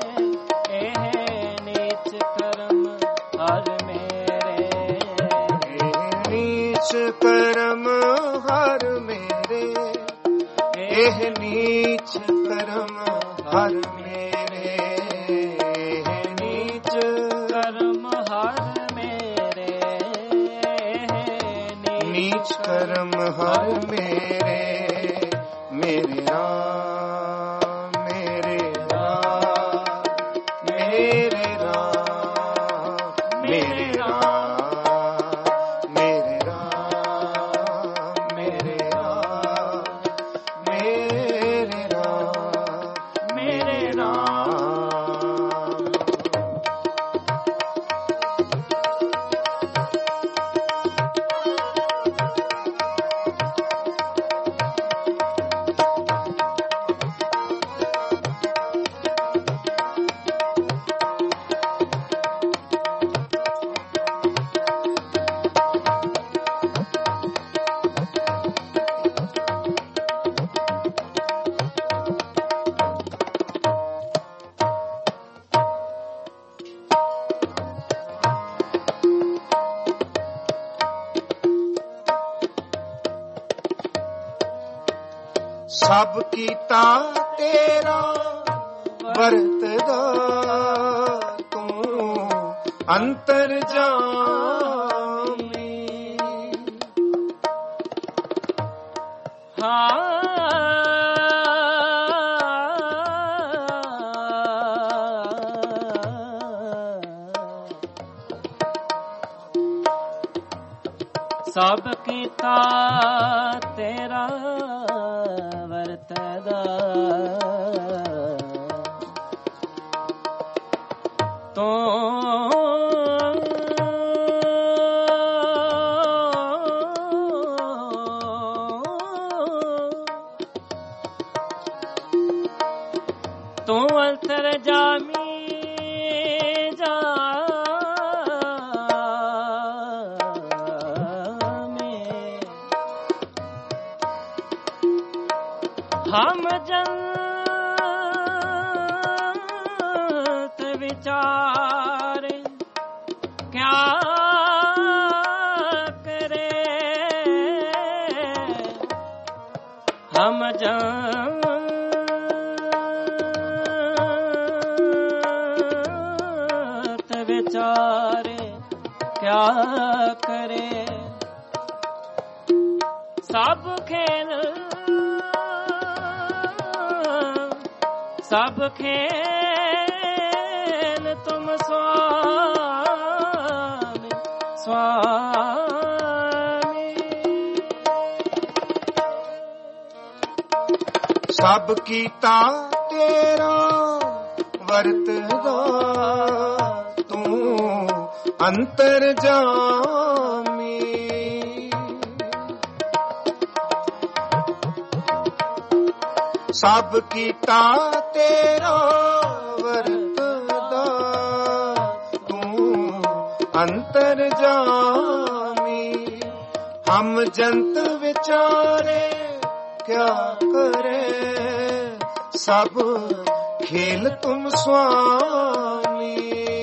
ਇਹ ਨੀਚ ਕਰਮ ਹਰ ਮੇਰੇ, ਇਹ ਨੀਚ ਕਰਮ ਹਰ ਮੇਰੇ, ਇਹ ਨੀਚ ਕਰਮ ਹਰ ਮੇਰੇ, ਇਹ ਨੀਚ ਕਰਮ ਹਰ ਮੇਰੇ, ਨੀਚ ਕਰਮ ਹਰ ਮੇਰੇ। ਮੇਰੇ ਰਾਮ, ਮੇਰੇ ਰਾਮ, ਮੇਰੇ ਰਾਮ, ਮੇਰੇ ਰਾਮ, ਮੇਰੇ ਰਾਮ, ਮੇਰੇ ਰਾਮ, ਮੇਰੇ ਰਾਮ, ਮੇਰੇ ਰਾਮ। ਸਭ ਕੀਤਾ ਤੇਰਾ ਵਰਤਦਾ, ਤੂੰ ਅੰਤਰ ਜਾਮੀ। ਸਭ ਕੀਤਾ ਤੇਰਾ ਵਰਤਦਾ ਤੂੰ ਅੰਤਰ ਜਾਮੀ ਜਾਮੇ ਹਮ ਜੰਤ ਵਿਚਾਰ ਕਿਆ ਕਰੇ ਹਮ ਜੰਤ ਵਿਚਾਰ ਕਿਆ ਕਰੇ ਸਭ ਖੇਲ ਸਭ ਖੇਲ ਤੁਮ ਸੁਆਮੀ ਸੁਆਮੀ ਸਭ ਕੀਤਾ ਤੇਰਾ ਵਰਤਦਾ ਤੂੰ ਅੰਤਰ ਜਾਮੀ ਸਭ ਕੀਤਾ ਤੇਰਾ ਵਰਤਦਾ ਤੂੰ ਅੰਤਰ ਜਾਮੀ ਹਮ ਜੰਤ ਵਿਚਾਰੇ ਕਿਆ ਕਰੇ ਸਭ ਖੇਲ ਤੁਮ ਸੁਆਮੀ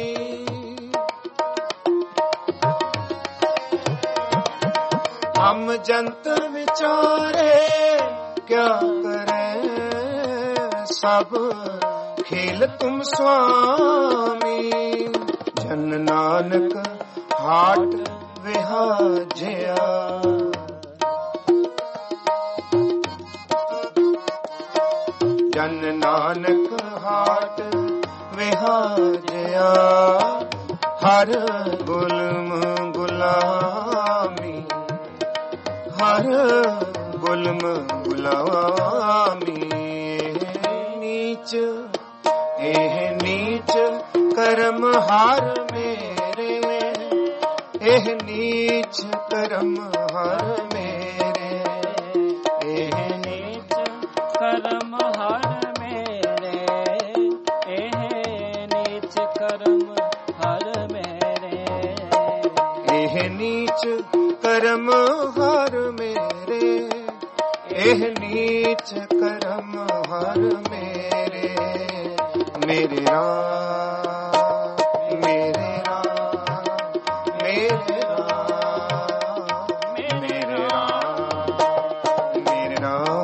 ਹਮ ਜੰਤ ਵਿਚਾਰੇ ਕਿਆ ਕਰੇ ਸਭ ਖੇਲ ਤੁਮ ਸੁਆਮੀ ਜਨ ਨਾਨਕ ਹਾਟ ਵਿਹਾਜਿਆ ਜਨ ਨਾਨਕ ਹਾਟ ਵਿਹਾਜਿਆ ਹਰ ਗੁਲਮ ਗੁਲਾਮੀ ਹਰ ਗੁਲਮ ਗੁਲਾਮੀ ਇਹ ਨੀਚ ਕਰਮ ਹਰ ਮੇਰੇ ਇਹ ਨੀਚ ਕਰਮ ਹਰ ਮੇਰੇ ਇਹ ਨੀਚ ਕਰਮ ਹਰ ਮੇਰੇ ਇਹ ਨੀਚ ਕਰਮ ਹਰ ਮੇਰੇ ਇਹ ਨੀਚ ਕਰਮ ਹਰ ਮੇਰੇ ਇਹ ਨੀਚ ਕਰਮ ਹਰ ਮੇਰੇ ਮੇਰੇ ਰਾਮ ਮੇਰੇ ਰਾਮ ਮੇਰੇ ਰਾਮ ਮੇਰੇ ਰਾਮ ਮੇਰੇ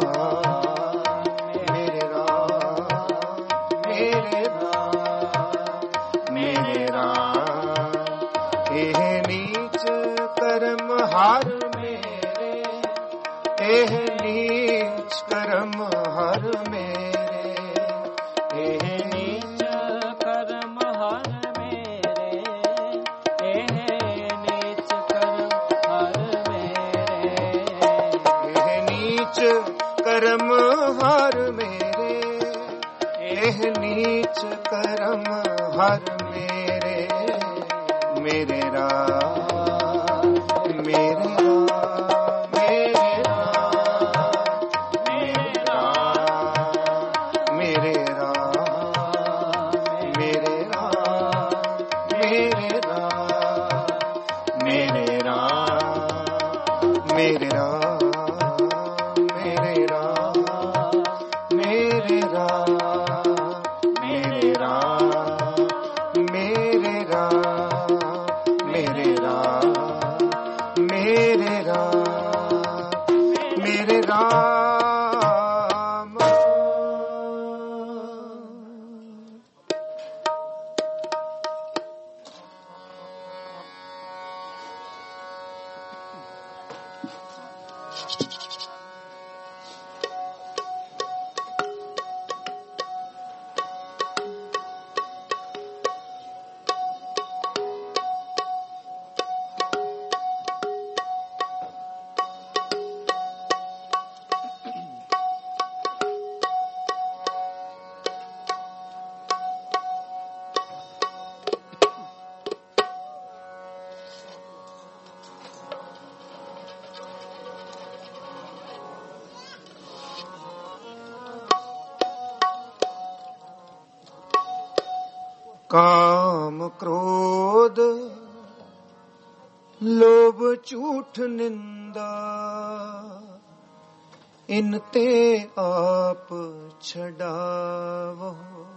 ਰਾਮ ਮੇਰੇ ਰਾਮ ਮੇਰੇ ਰਾਮ ਮੇਰੇ ਰਾਮ ਇਹ ਨੀਚ ਕਰਮ ਹਰ ਮੇਰੇ ਇਹ ਨੀਚ ਕਰਮ ਹਰ ਮੇਰੇ ਇਹ ਨੀਚ ਕਰਮ ਹਰ ਮੇਰੇ ਇਹ ਨੀਚ ਕਰਮ ਹਰ ਮੇਰੇ ਇਹ ਨੀਚ ਕਰਮ ਹਰ ਮੇਰੇ ਇਹ ਨੀਚ ਕਰਮ ਹਰ ਮੇਰੇ ਮੇਰੇ ਰਾਮ ਮੇਰੇ ਰਾਮ ਮੇਰੇ ਰਾਮ ਮੇਰੇ ਰਾਮ ਮੇਰੇ ਰਾਮ ਮੇਰੇ ਰਾਮ ਮੇਰੇ ਰਾਮ ਮੇਰੇ ਰਾਮ ਮੇਰੇ ਰਾਮ ਮੇਰੇ ਰਾਮ ਮੇਰੇ ਰਾਮ ਮੇਰੇ ਰਾਮ ਮੇਰੇ ਰਾਮ ਮੇਰੇ ਰਾਮ ਮੇਰੇ ਰਾਮ ਕਾਮ ਕ੍ਰੋਧ ਲੋਭ ਝੂਠ ਨਿੰਦਾ ਇਨ ਤੇ ਆਪ ਛਡਾਵੋ।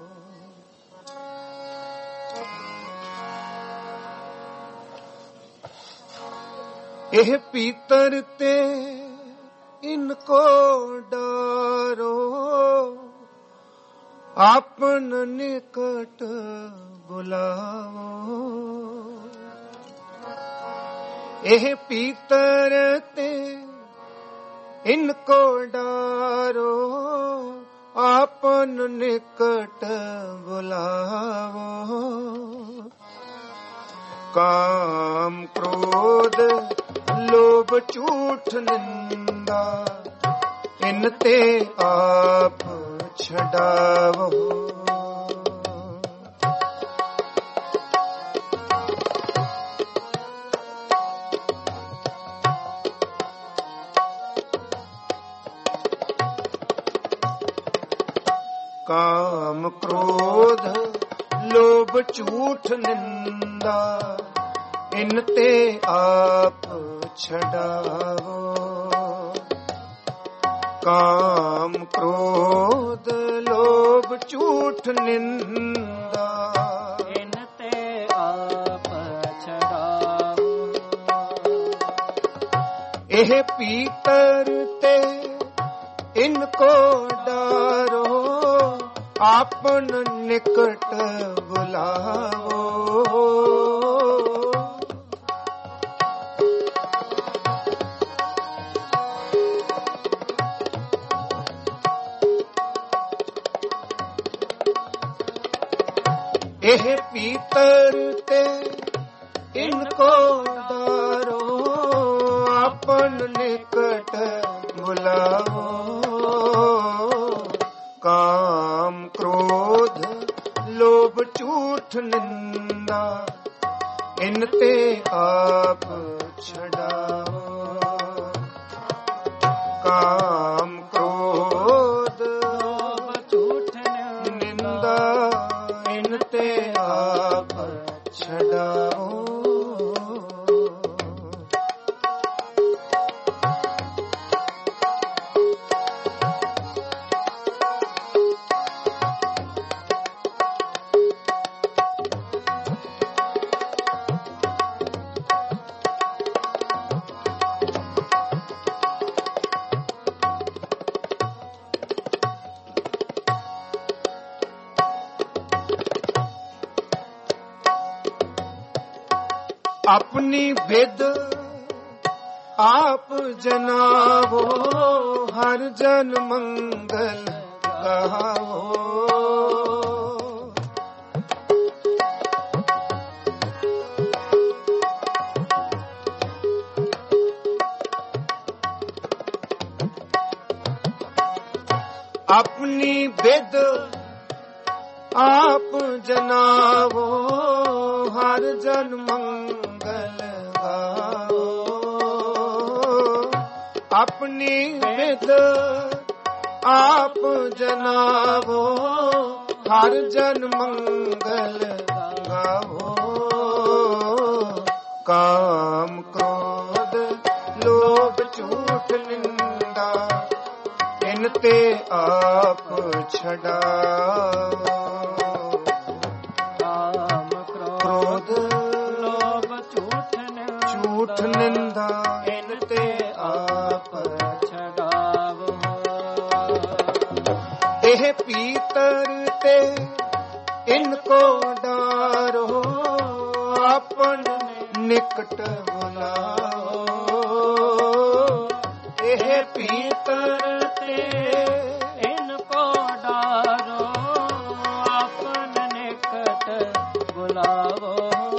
ਇਹ ਪੀਤਰ ਤੇ ਇਨਕੋ ਡਾਰੋ ਆਪਨ ਨਿਕਟ ਬੁਲਾਵੋ। ਇਹ ਪੀਤਰ ਤੇ ਇਨਕੋ ਡਾਰੋ ਆਪਨ ਨਿਕਟ ਬੁਲਾਵੋ। ਕਾਮ ਕ੍ਰੋਧ ਲੋਭ ਝੂਠ ਨਿੰਦਾ ਇਨ ਤੇ ਆਪ ਛਡਾਵੋ। ਕਾਮ ਕ੍ਰੋਧ ਲੋਭ ਝੂਠ ਨਿੰਦਾ ਇਨ ਤੇ ਆਪ ਛਡਾਵੋ। ਕਾਮ ਕ੍ਰੋਧ ਲੋਭ ਝੂਠ ਨਿੰਦਾ ਇਨ ਤੇ ਆਪ ਛਡਾਵੋ। ਇਹ ਪੀਤਰ ਤੇ ਇਨਕੋ ਡਾਰੋ ਆਪਨ ਨਿਕਟ ਬੁਲਾਵੋ। ਇਹ ਪੀਤਰ ਤੇ ਇਨਕੋ ਡਾਰੋ ਆਪਨ ਨਿਕਟ ਬੁਲਾਵੋ। ਕਾਮ ਕ੍ਰੋਧ ਲੋਭ ਝੂਠ ਨਿੰਦਾ ਇਨ ਤੇ ਆਪ ਛਡਾਵੋ। ਕਾਮ ਕ੍ਰੋਧ ਲੋਭ ਝੂਠ ਨਿੰਦਾ ਇਨ ਤੇ ਆਪ ਛਡਾਵੋ। ਆਪਣੀ ਵਿਦ ਆਪ ਜਨਾਵੋ ਹਰ ਜਨ ਮੰਗਲ ਗਾਵੋ। ਆਪਣੀ ਵਿਦ ਆਪ ਜਨਾਵੋ ਹਰ ਜਨ ਮੰਗਲ ਗਾਵੋ। ਆਪਣੀ ਵਿਦ ਆਪ ਜਨਾਵੋ ਹਰ ਜਨ ਮੰਗਲ ਗਾਵੋ। ਕਾਮ ਕ੍ਰੋਧ ਲੋਭ ਝੂਠ ਨਿੰਦਾ ਇਨ ਤੇ ਆਪ ਛਡਾਵੋ। ਝੂਠ ਨਿੰਦਾ ਇਨ ਤੇ ਆਪ ਛਡਾਵੋ। ਇਹ ਪੀਤਰ ਤੇ ਇਨਕੋ ਡਾਰੋ ਆਪਨ ਨਿਕਟ ਬੁਲਾਵੋ। ਇਹ ਪੀਤਰ ਤੇ ਇਨਕੋ ਡਾਰੋ ਆਪਨ ਨਿਕਟ ਬੁਲਾਵੋ।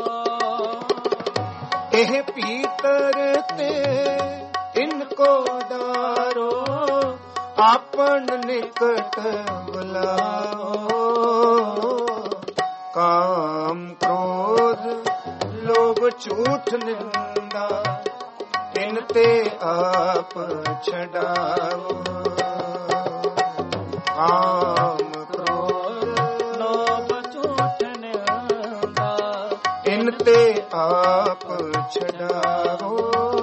ਇਹ ਪੀਤਰ ਤੇ ਇਨਕੋ ਡਾਰੋ ਆਪਨ ਨਿਕਟ ਬੁਲਾਵੋ। ਕਾਮ ਕ੍ਰੋਧ ਲੋਭ ਝੂਠ ਨਿੰਦਾ ਇਨ ਤੇ ਆਪ ਛਡਾਵੋ। ਕਾਮ ਕ੍ਰੋਧ ਲੋਭ ਝੂਠ ਨਿੰਦਾ ਤੇ ਆਪ ਛਡਾਵੋ।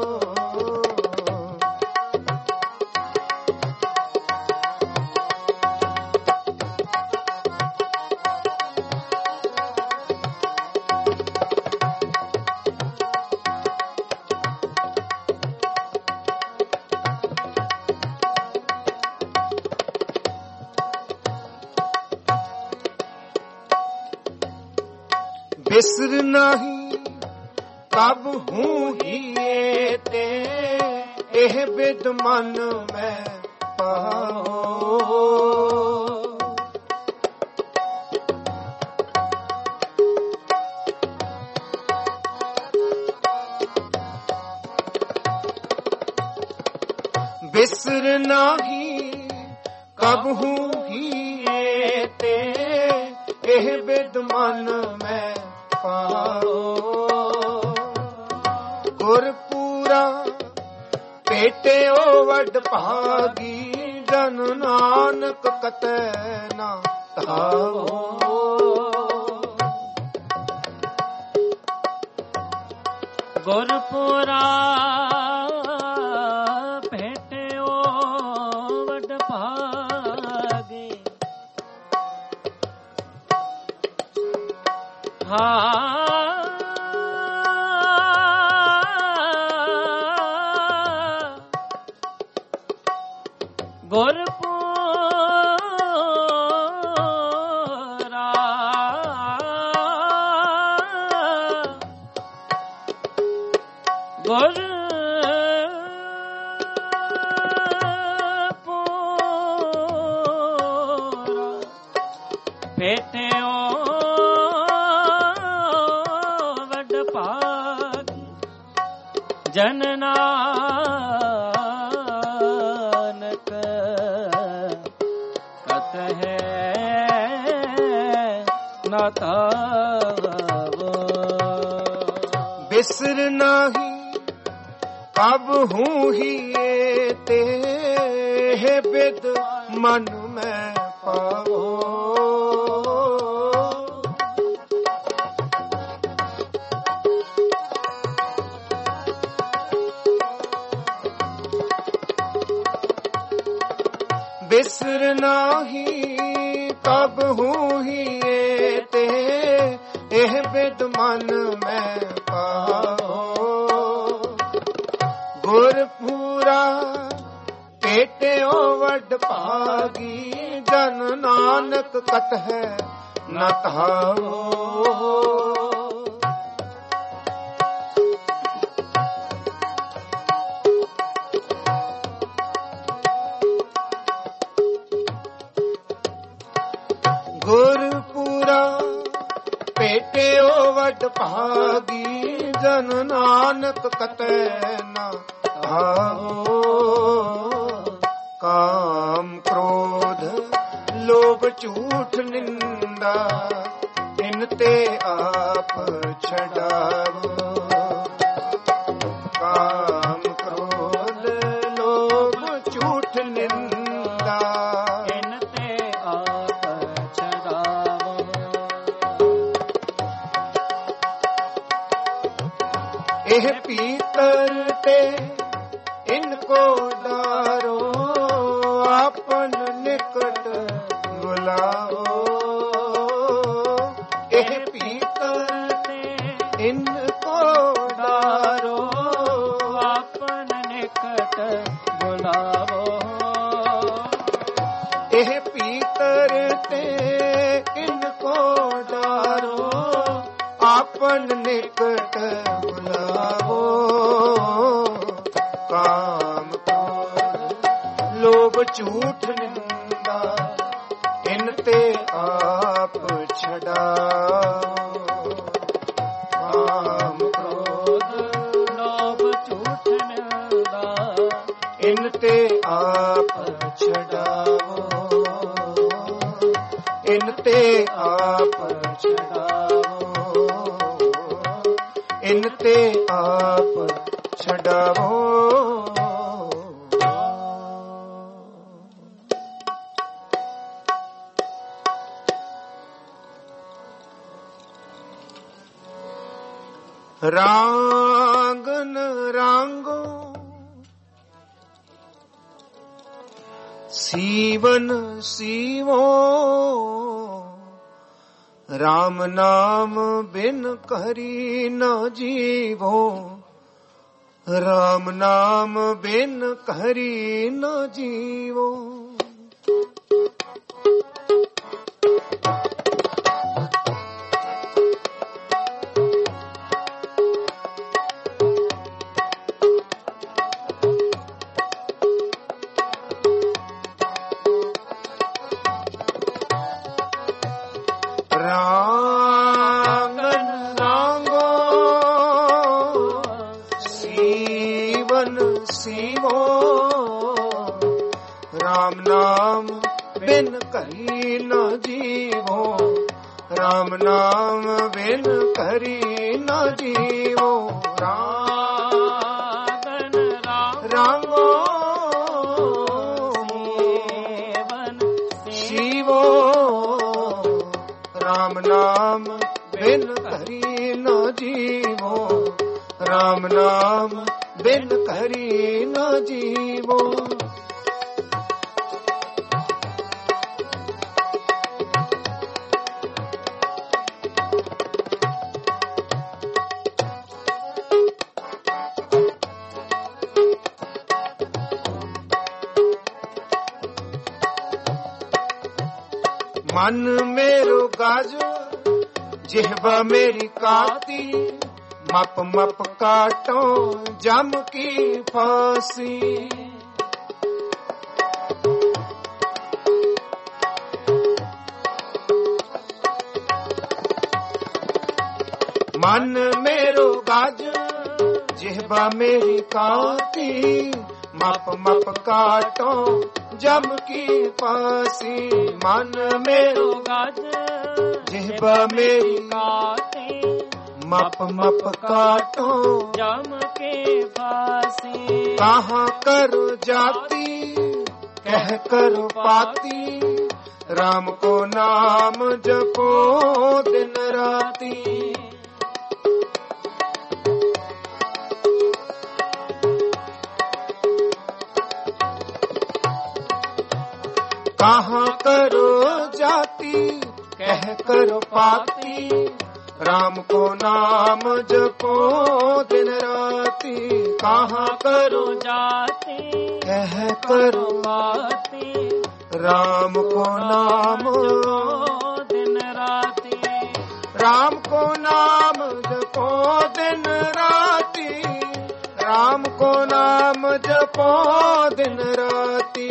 ਬਿਸਰ ਨਹੀਂ ਕਬ ਹੂੰ ਹੀਏ ਤੇ ਇਹ ਬਿਦ ਮਨ ਮੈਂ ਪਾਓ। ਬਿਸਰ ਨਹੀਂ ਕਬ ਹੂੰ ਹੀਏ ਤੇ ਇਹ ਬਿਦ ਮਨ ਮੈਂ ਪਾਓ। ਗੁਰ ਪੂਰਾ ਭੇਟਿਓ ਵੱਡ ਭਾਗੀ ਜਨ ਨਾਨਕ ਕਤੈ ਨਾ ਧਾਵੋ। ਗੁਰ ਪੂਰਾ ਭੇਟਿਓ ਵੱਡ ਭਾਗੀ ਗੁਰ ਪੂਰਾ ਗੁਰ ਪੂਰਾ ਭੇਟਿਓ ਵੱਡ ਭਾਗੀ ਜਨ ਨਾਨਕ ਕਤਹਿ ਨਾ ਧਾਵੋ। ਬਿਸਰ ਨਹੀਂ ਕਬ ਹੂੰ ਹੀਏ ਤੇ ਬਿਦ ਮਨ ਮੈਂ ਪਾਵੋ। ਬਿਸਰ ਨਹੀਂ ਕਬ ਹੂੰ ਹੀਏ ਤੇ ਇਹ ਬਿਦ ਮਨ ਮੈਂ ਪਾਓ। ਗੁਰ ਪੂਰਾ ਭੇਟਿਓ ਵੱਡ ਭਾਗੀ ਜਨ ਨਾਨਕ ਕਟਹਿ ਨਾ ਧਾਵੋ। ਗੁਰ ਪੂਰਾ ਭੇਟਿਓ ਵੱਡ ਭਾਗੀ ਜਨ ਨਾਨਕ ਕਤੈ ਨਾ ਧਾਵੋ। ਕਾਮ ਕ੍ਰੋਧ ਲੋਭ ਝੂਠ ਨਿੰਦਾ ਇਨ ਤੇ ਆਪ ਛਡਾਵੋ। ਕਾਮ ਕ੍ਰੋਧ ਲੋਭ ਝੂਠ ਨਿੰਦਾ ਇਨ ਤੇ ਆਪ ਛਡਾਵੋ। ਇਹ ਪੀਤਰ ਤੇ ਇਨਕੋ ਡਾਰੋ ਆਪਨ ਨਿਕਟ ਬੁਲਾਓ। ਇਹ ਪੀਤਰ ਤੇ ਇਨਕੋ ਡਾਰੋ ਆਪਨ ਨਿਕਟ ਬੁਲਾਵੋ। ਇਹ ਪੀਤਰ ਤੇ ਇਨਕੋ ਡਾਰੋ ਆਪਨ ਨਿਕਟ ਬੁਲਾਵੋ। ਕਾਮ ਕ੍ਰੋਧ ਲੋਭ ਝੂਠ ਨਿੰਦਾ ਇਨ ਤੇ ਆਪ ਛਡਾਓ। ਕਾਮ ਕ੍ਰੋਧ ਲੋਭ ਝੂਠ ਨਿੰਦਾ ਇਨ ਤੇ ਆਪ ਛਡਾਓ। ਇਨ ਤੇ ਆਪ ਛਡਾਓ। ਇਨ ਤੇ ਆਪ ਛਡਾਵੋ। रांगन रांगो सीवन सीवो राम नाम बिन करी न जीवो राम नाम बिन करी न जीवो। मन मेरो गाज जिह्वा मेरी काती मप मप काटो जम की फांसी। मन मेरो गाज जिह्वा मेरी काती मप मप काटो जम की फांसी। मन मेरो गाज जिह्वा मेरी काती मप मप काटो जम के फांसी। कहाँ करो जाती कह करो पाती राम को नाम जपो दिन राती। कहाँ करो जाती कह करो पाती राम को नाम जपो दिन राती। कहाँ करो जाती कह करो पाती राम को नाम दिन राती। राम को नाम जपो दिन राती राम को नाम जपो दिन राती।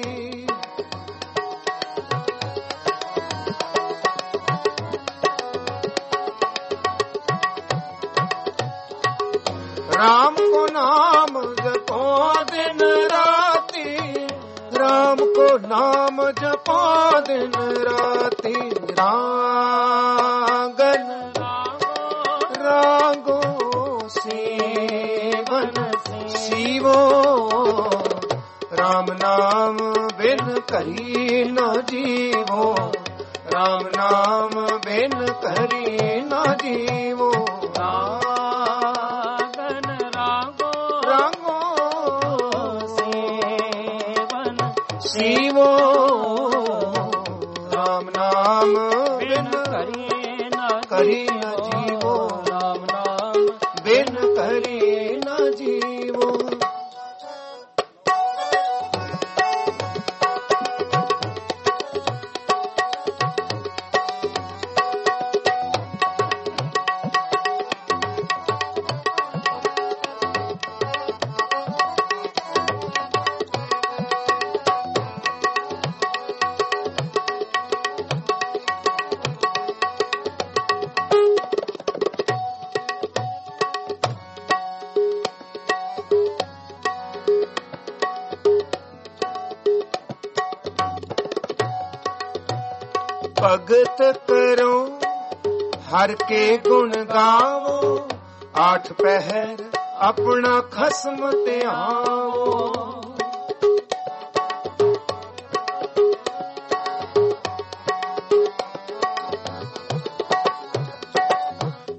राम को नाम जपो दिन राती राम को नाम जपो दिन राती। रांगन रांगो सीवन सीवो राम नाम बिन करी न जीवो राम नाम बिन करी न जीवो। जीवो राम नाम बिन करी न जीवो राम नाम बिन करी न जीवो। भगत करो हर के गुण गावो आठ पहर अपना खस्म त्याओ।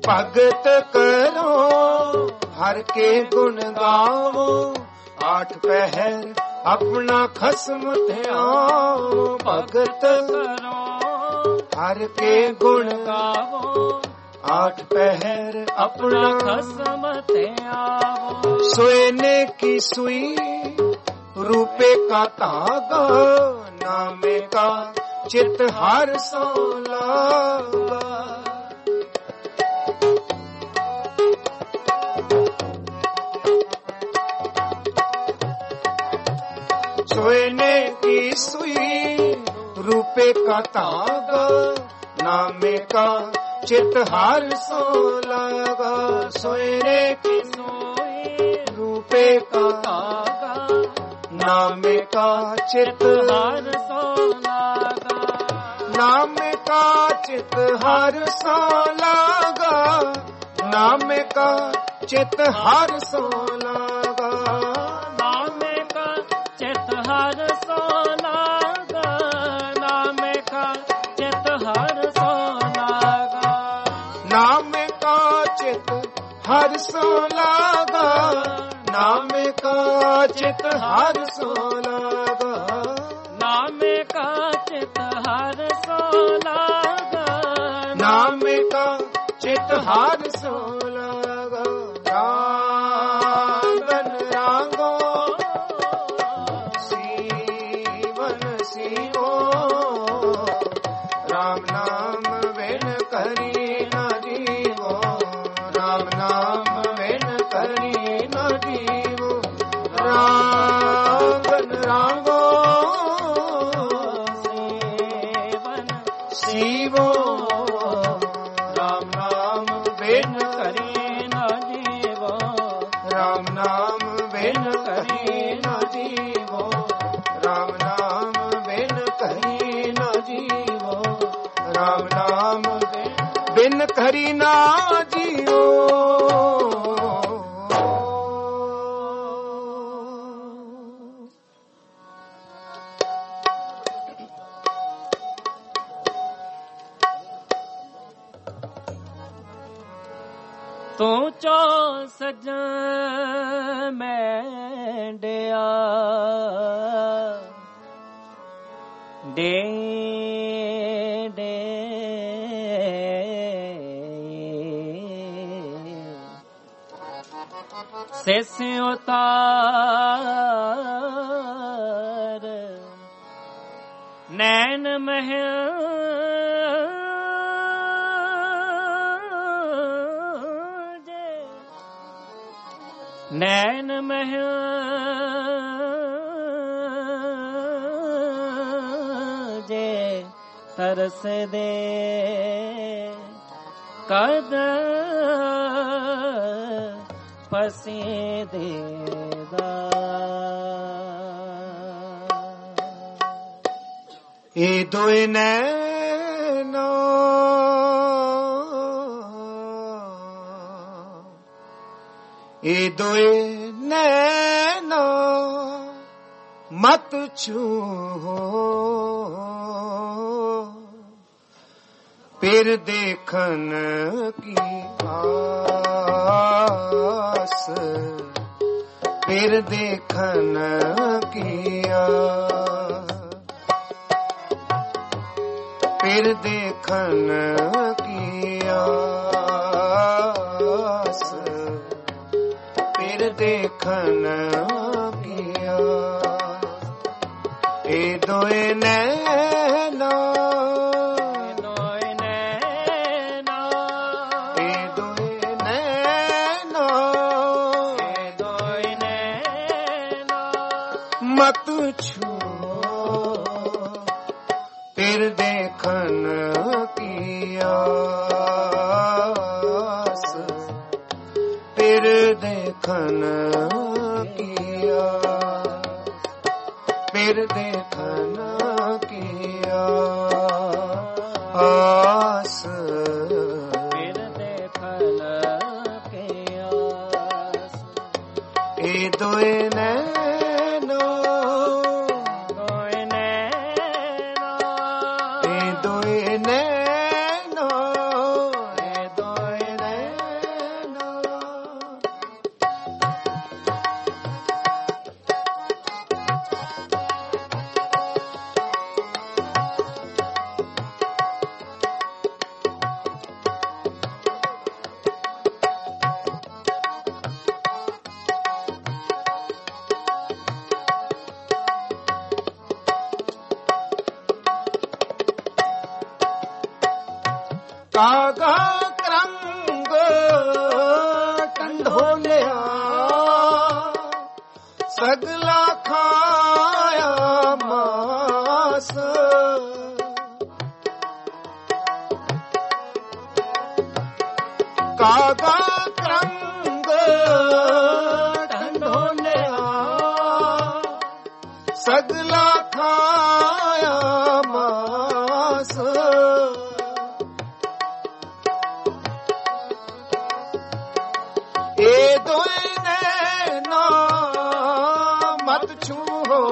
ਭਗਤ ਕਰੋ ਹਰ ਕੇ ਗੁਣ ਗਾਵੋ ਆਠ ਪਹਿਰ ਆਪਣਾ ਖਸਮ ਧਿਆਓ ਭਗਤ ਕਰੋ ਹਰ ਕੇ ਗੁਣ ਗਾਵੋ आठ पहर अपना खसम त्यावो सोने की सुई रूपे का तागा नामे का चित हर सो लागा सोने की सुई रूपे का तागा नामे का चित हर सो लगा सोने की सोई रूपे का तागा नामे का चित हर सो लगा नामे का चित हर सो लगा नामे का चित हर सो लगा नामे का चित हर सो लगा नामे का चित हर सो नाम का चित हर सो लागा नाम का चित हर सो लागा नाम का चित हर सो लागा नाम का चित हर सो लागा रांगन रांगो सीवन सीवो राम नाम बिन करी रांगन रांगो सीवो राम नाम बिन करी न जीवो राम नाम बिन करी न जीवो राम नाम बिन करी न जीवो राम नाम बिन करी ना जीवो ਤੂੰ ਚੋ ਸਜਣ ਮੈਂਡਿਆ ਡੇ ਡੇ ਸਿਸ ਉਤਾਰ ਨੈਣ ਮਹਿ ਨੈਣ ਮਹਿ ਜੇ ਤਰਸ ਦੇ ਕਦ ਪਸੀ ਦੇਦਾ ਇਹ ਦੋਏ ਨੈਣਾ ਇਹ ਦੋਏ ਨੈਣਾ ਮਤ ਛੂਹੋ ਫਿਰ ਦੇਖਣ ਕੀ ਆਸ ਫਿਰ ਦੇਖਣ ਕੀ ਆਸ ਫਿਰ ਦੇਖਣ ਕੀ ਆਸ ਫਿਰ ਦੇਖਣ ਕੀ ਆਸ ਇਹ ਦੋਏ ਨੈਣਾ ਮਤ ਛੂਓ ਫਿਰ ਦੇਖਣ ਕੀ ਆਸ ਫਿਰ ਦੇਖਣ ਕੀ ਆਸ ਫਿਰ ਦੇਖਣ ਕੀ ਆਸ ਫਿਰ ਦੇਖਣ ਕੀ ਆਸ ਇਹ ਦੋਏ ਨੇ ਸਗਲਾ ਖਾਇਆ ਮਾਸ ਕਾਗਾ ਕਰੰਗ ਢੰਡੋਲਿਆ ਸਗਲਾ ਖਾਇਆ ਮਾਸ ਇਹ ਦੋਏ ਨੈਣਾ ਮਤ ਛੂਹੋ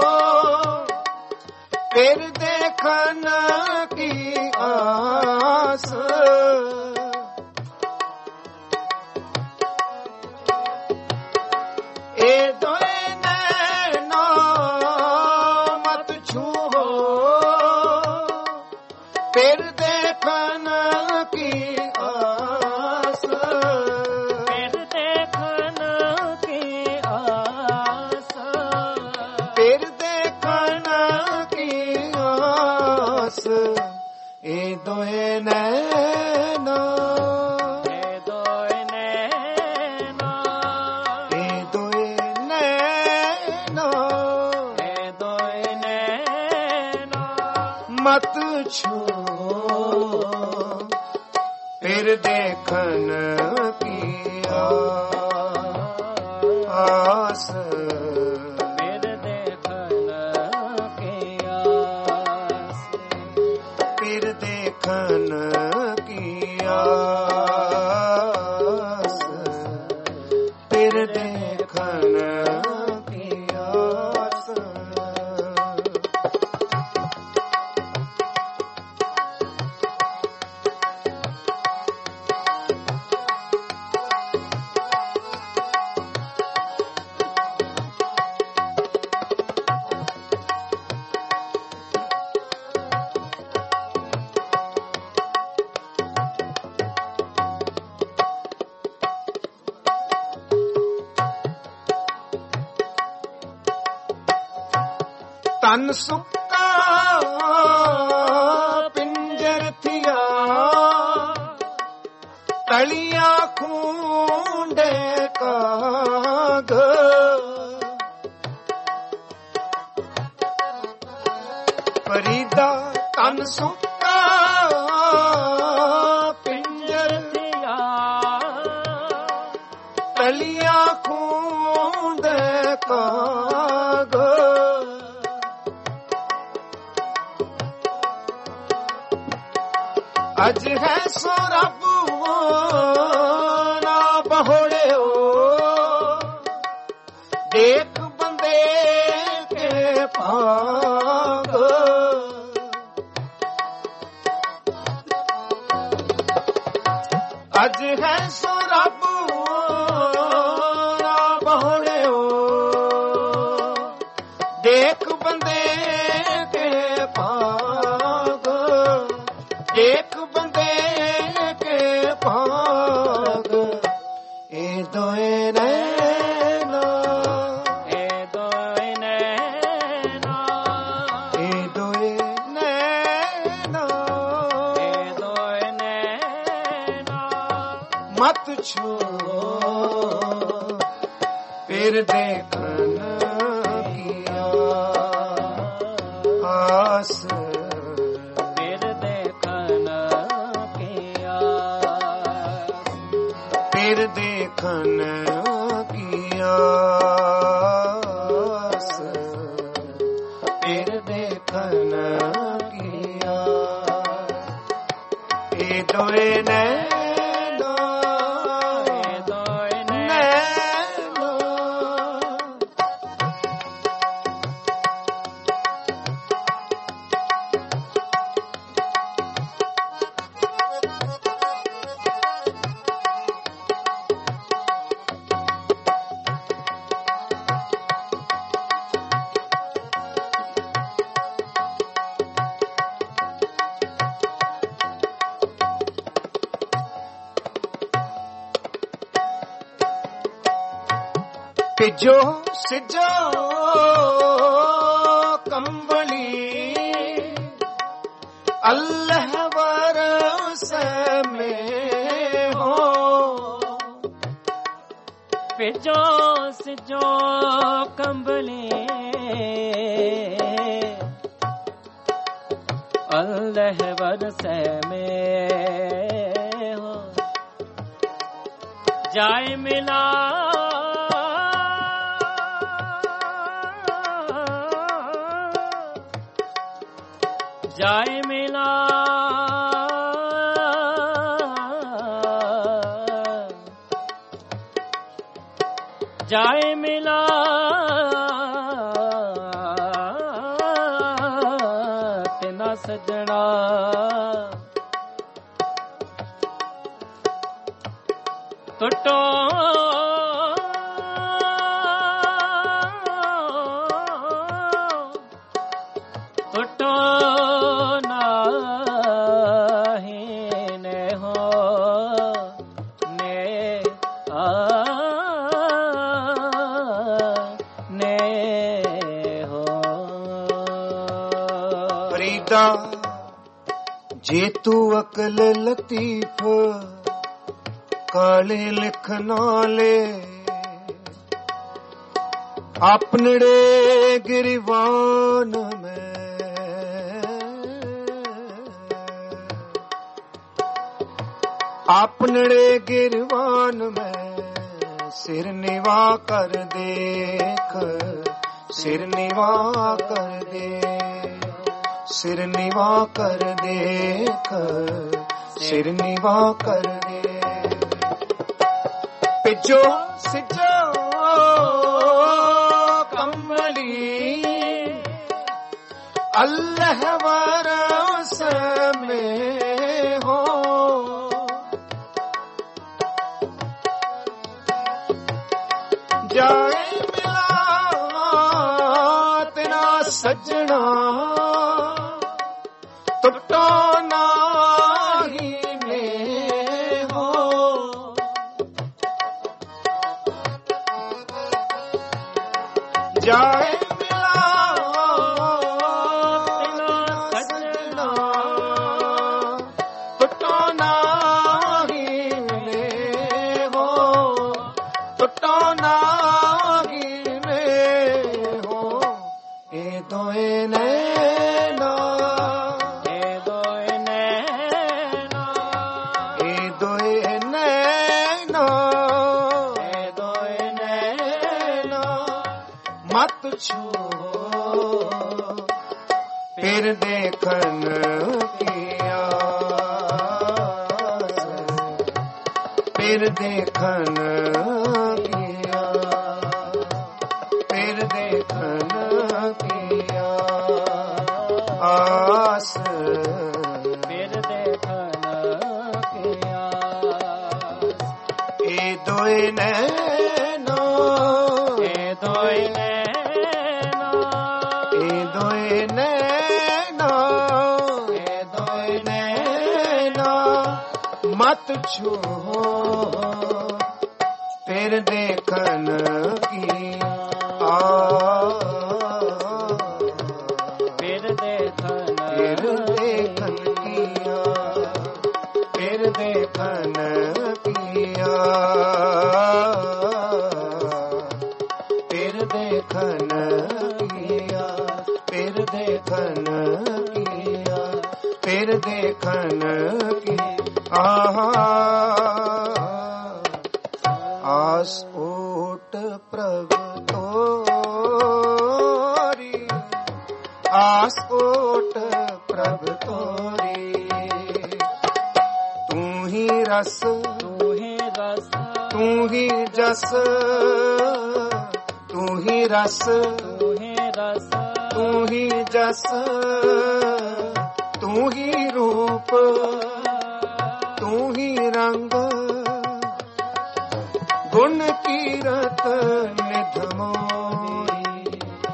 ਫਿਰ ਦੇਖਣ ਕੀ ਆਸ ਇਹ ਦੋਏ ਨੈਣਾ ਮਤ ਛੂਹੋ ਫਿਰ ਦੇਖਣ ਕੀ ਆਸ ਫਿਰ ਦੇਖਣ ਕੀ ਆਸ ਫਿਰ ਦੇਖਣ ਕੀ ਆਸ ਇਹ ਦੋਏ ਨੈਣਾ ਇਹ ਦੋਏ ਨੈਣਾ ਇਹ ਦੋਏ ਨੈਣਾ ਇਹ ਦੋਏ ਨੈਣਾ ਮਤ ਛੂਹੋ ਫਿਰ ਦੇਖਣ ਕੀ ਆਸ ਫਿਰ ਦੇਖਣ ਕੀ ਆਸ ਫਿਰ ਦੇਖਣ ਕੀ ਆਸ ਫਿਰ ਦੇਖਣ ਕੀ ਆਸ ਤਨ ਸੁੱਕਾ ਪਿੰਜਰ ਥਿਆ ਤਲੀਆਂ ਖੂੰਡੇ ਕਾਗ ਫਰੀਦਾ ਤਨ ਸੁੱਕਾ ਪਿੰਜਰ ਥਿਆ ਤਲੀਆਂ ਖੂੰਡੇ ਕਾਗ ਅੱਜ ਹੈ ਸੋ ਰੱਬ ਨਾ ਬਹੋੜਿਓ ਦੇਖ ਬੰਦੇ ਕੇ ਭਾਗ ਅੱਜ ਹੈ ਸੋ ਰੱਬ ਨਾ ਬਹੋੜਿਓ ਦੇਖ ਬੰਦੇ ਕੇ ਭਾਗ ਦੇਖ ਬੰਦੇ ਕੇ ਭਾਗ ਇਹ ਦੋਏ ਨੈਣਾ ਇਹ ਦੋਏ ਨੈਣਾ ਇਹ ਦੋਏ ਨੈਣਾ ਇਹ ਦੋਏ ਨੈਣਾ ਮਤ ਛੂਹੋ ਫਿਰ ਦੇਖਣ ਕੀ ਆਸ ਫਿਰ ਦੇਖਣ ਕੀ ਆਸ ਫਿਰ ਦੇਖਣ ਕੀ ਆਸ ਫਿਰ ਦੇਖਣ ਕੀ ਆਸ ਇਹ ਦੋਏ ਨੈਣਾ ਇਹ ਦੋਏ ਨੈਣਾ ਭਿਜੋ ਸਿਜੋ ਕੰਬਲੀ ਅੱਲ੍ਹਾਹ ਵਰਸ ਮੇ ਹੋ ਭੇਜੋ ਸਿਜੋ ਕੰਬਲੇ ਅੱਲਹ ਵਰਸੈ ਮੇ ਹੋ ਜਾਏ ਮਿਲਾ ਜਾਏ ਮਿਲਾ ਜਾਏ ਮਿਲਾ ਤੇਨਾ ਸਜਣਾ ਟੁੱਟੋ ਟੁੱਟੋ ਨਾਹੀ ਨੇ ਹੋ ਨੇ ਆ ਨੇ ਹੋ ਫਰੀਦਾ ਜੇ ਤੂੰ ਅਕਲ ਲਤੀਫ ਕਾਲੇ ਲਿਖ ਨਾਲੇ ਆਪਨੜੇ ਗਿਰਵਾਨ ਮੈਂ ਆਪਨੜੇ ਗਿਰਵਾਨ ਮੈਂ ਸਿਰ ਨਿਵਾ ਕਰ ਦੇਖ ਸਿਰ ਨਿਵਾ ਕਰ ਦੇ ਸਿਰ ਨਿਵਾ ਕਰ ਦੇਖ ਸਿਰ ਨਿਵਾ ਕਰ ਦੇ ਭੇਜੋ ਸਿਜੋ ਕੰਬਲੀ ਅੱਲਹ ਵਰਸ ਮੇ ਹੋ ਜਾਏ ਮਿਲਾ ਤੇਨਾ ਸਜਣਾ ਟੁੱਟੋ ਨਾਹੀ ਨੇ ਹੋ ਜਾਏ ਮਿਲਾ ਤੇਨਾ ਸਜਣਾ ਟੁੱਟੋ ਨਾਹੀ ਨੇ ਹੋ ਟੁੱਟੋ ਨਾਹੀ ਨੇ ਹੋ ਇਹ ਦੋਏ ਨੈਣਾ ਇਹ ਦੋਏ ਨੈਣਾ ਇਹ ਦੋਏ ਨੈਣਾ ਇਹ ਦੋਏ ਨੈਣਾ ਮਤ ਛੋ ਫਿਰ ਦੇਖਣ ਕੀ ਆਸ ਫਿਰ ਦੇਖਣ ਕੀ ਫਿਰ ਦੇਖਣ ਕੀ ਆਸ ਫਿਰ ਦੇਖਣ ਕੀ ਆਸ ਇਹ ਦੋਏ ਨੈਣਾ ਇਹ ਦੋਏ ਨੈਣਾ ਇਹ ਦੋਏ ਨੈਣਾ ਇਹ ਦੋਏ ਨੈਣਾ ਮਤ ਛੋ ਫਿਰ ਦੇਖਣ ਕੀ ਫਿਰ ਦੇਖਣ ਕੀ ਫਿਰ ਦੇਖਣ ਕੀ ਫਿਰ ਦੇਖਣ ਕੀ ਫਿਰ ਦੇਖਣ ਕੀ ਫਿਰ ਦੇਖਣ ਕੀ ਆਸ ਓਟ ਪ੍ਰਭ ਤੋਰੀ ਆਸ ਓਟ ਪ੍ਰਭ ਤੋਰੀ ਤੂੰ ਹੀ ਰਸ ਤੂੰ ਹੀ ਰਸ ਤੂੰ ਹੀ ਜਸ ਤੂੰ ਹੀ ਰਸ ਤੂੰ ਹੀ ਰਸ ਤੂੰ ਹੀ ਜਸ ਤੂੰ ਹੀ ਰੂਪ ਤੂੰ ਹੀ ਰੰਗ ਗੁਣ ਕੀਰਤ ਨਿਧ ਮੋਰੀ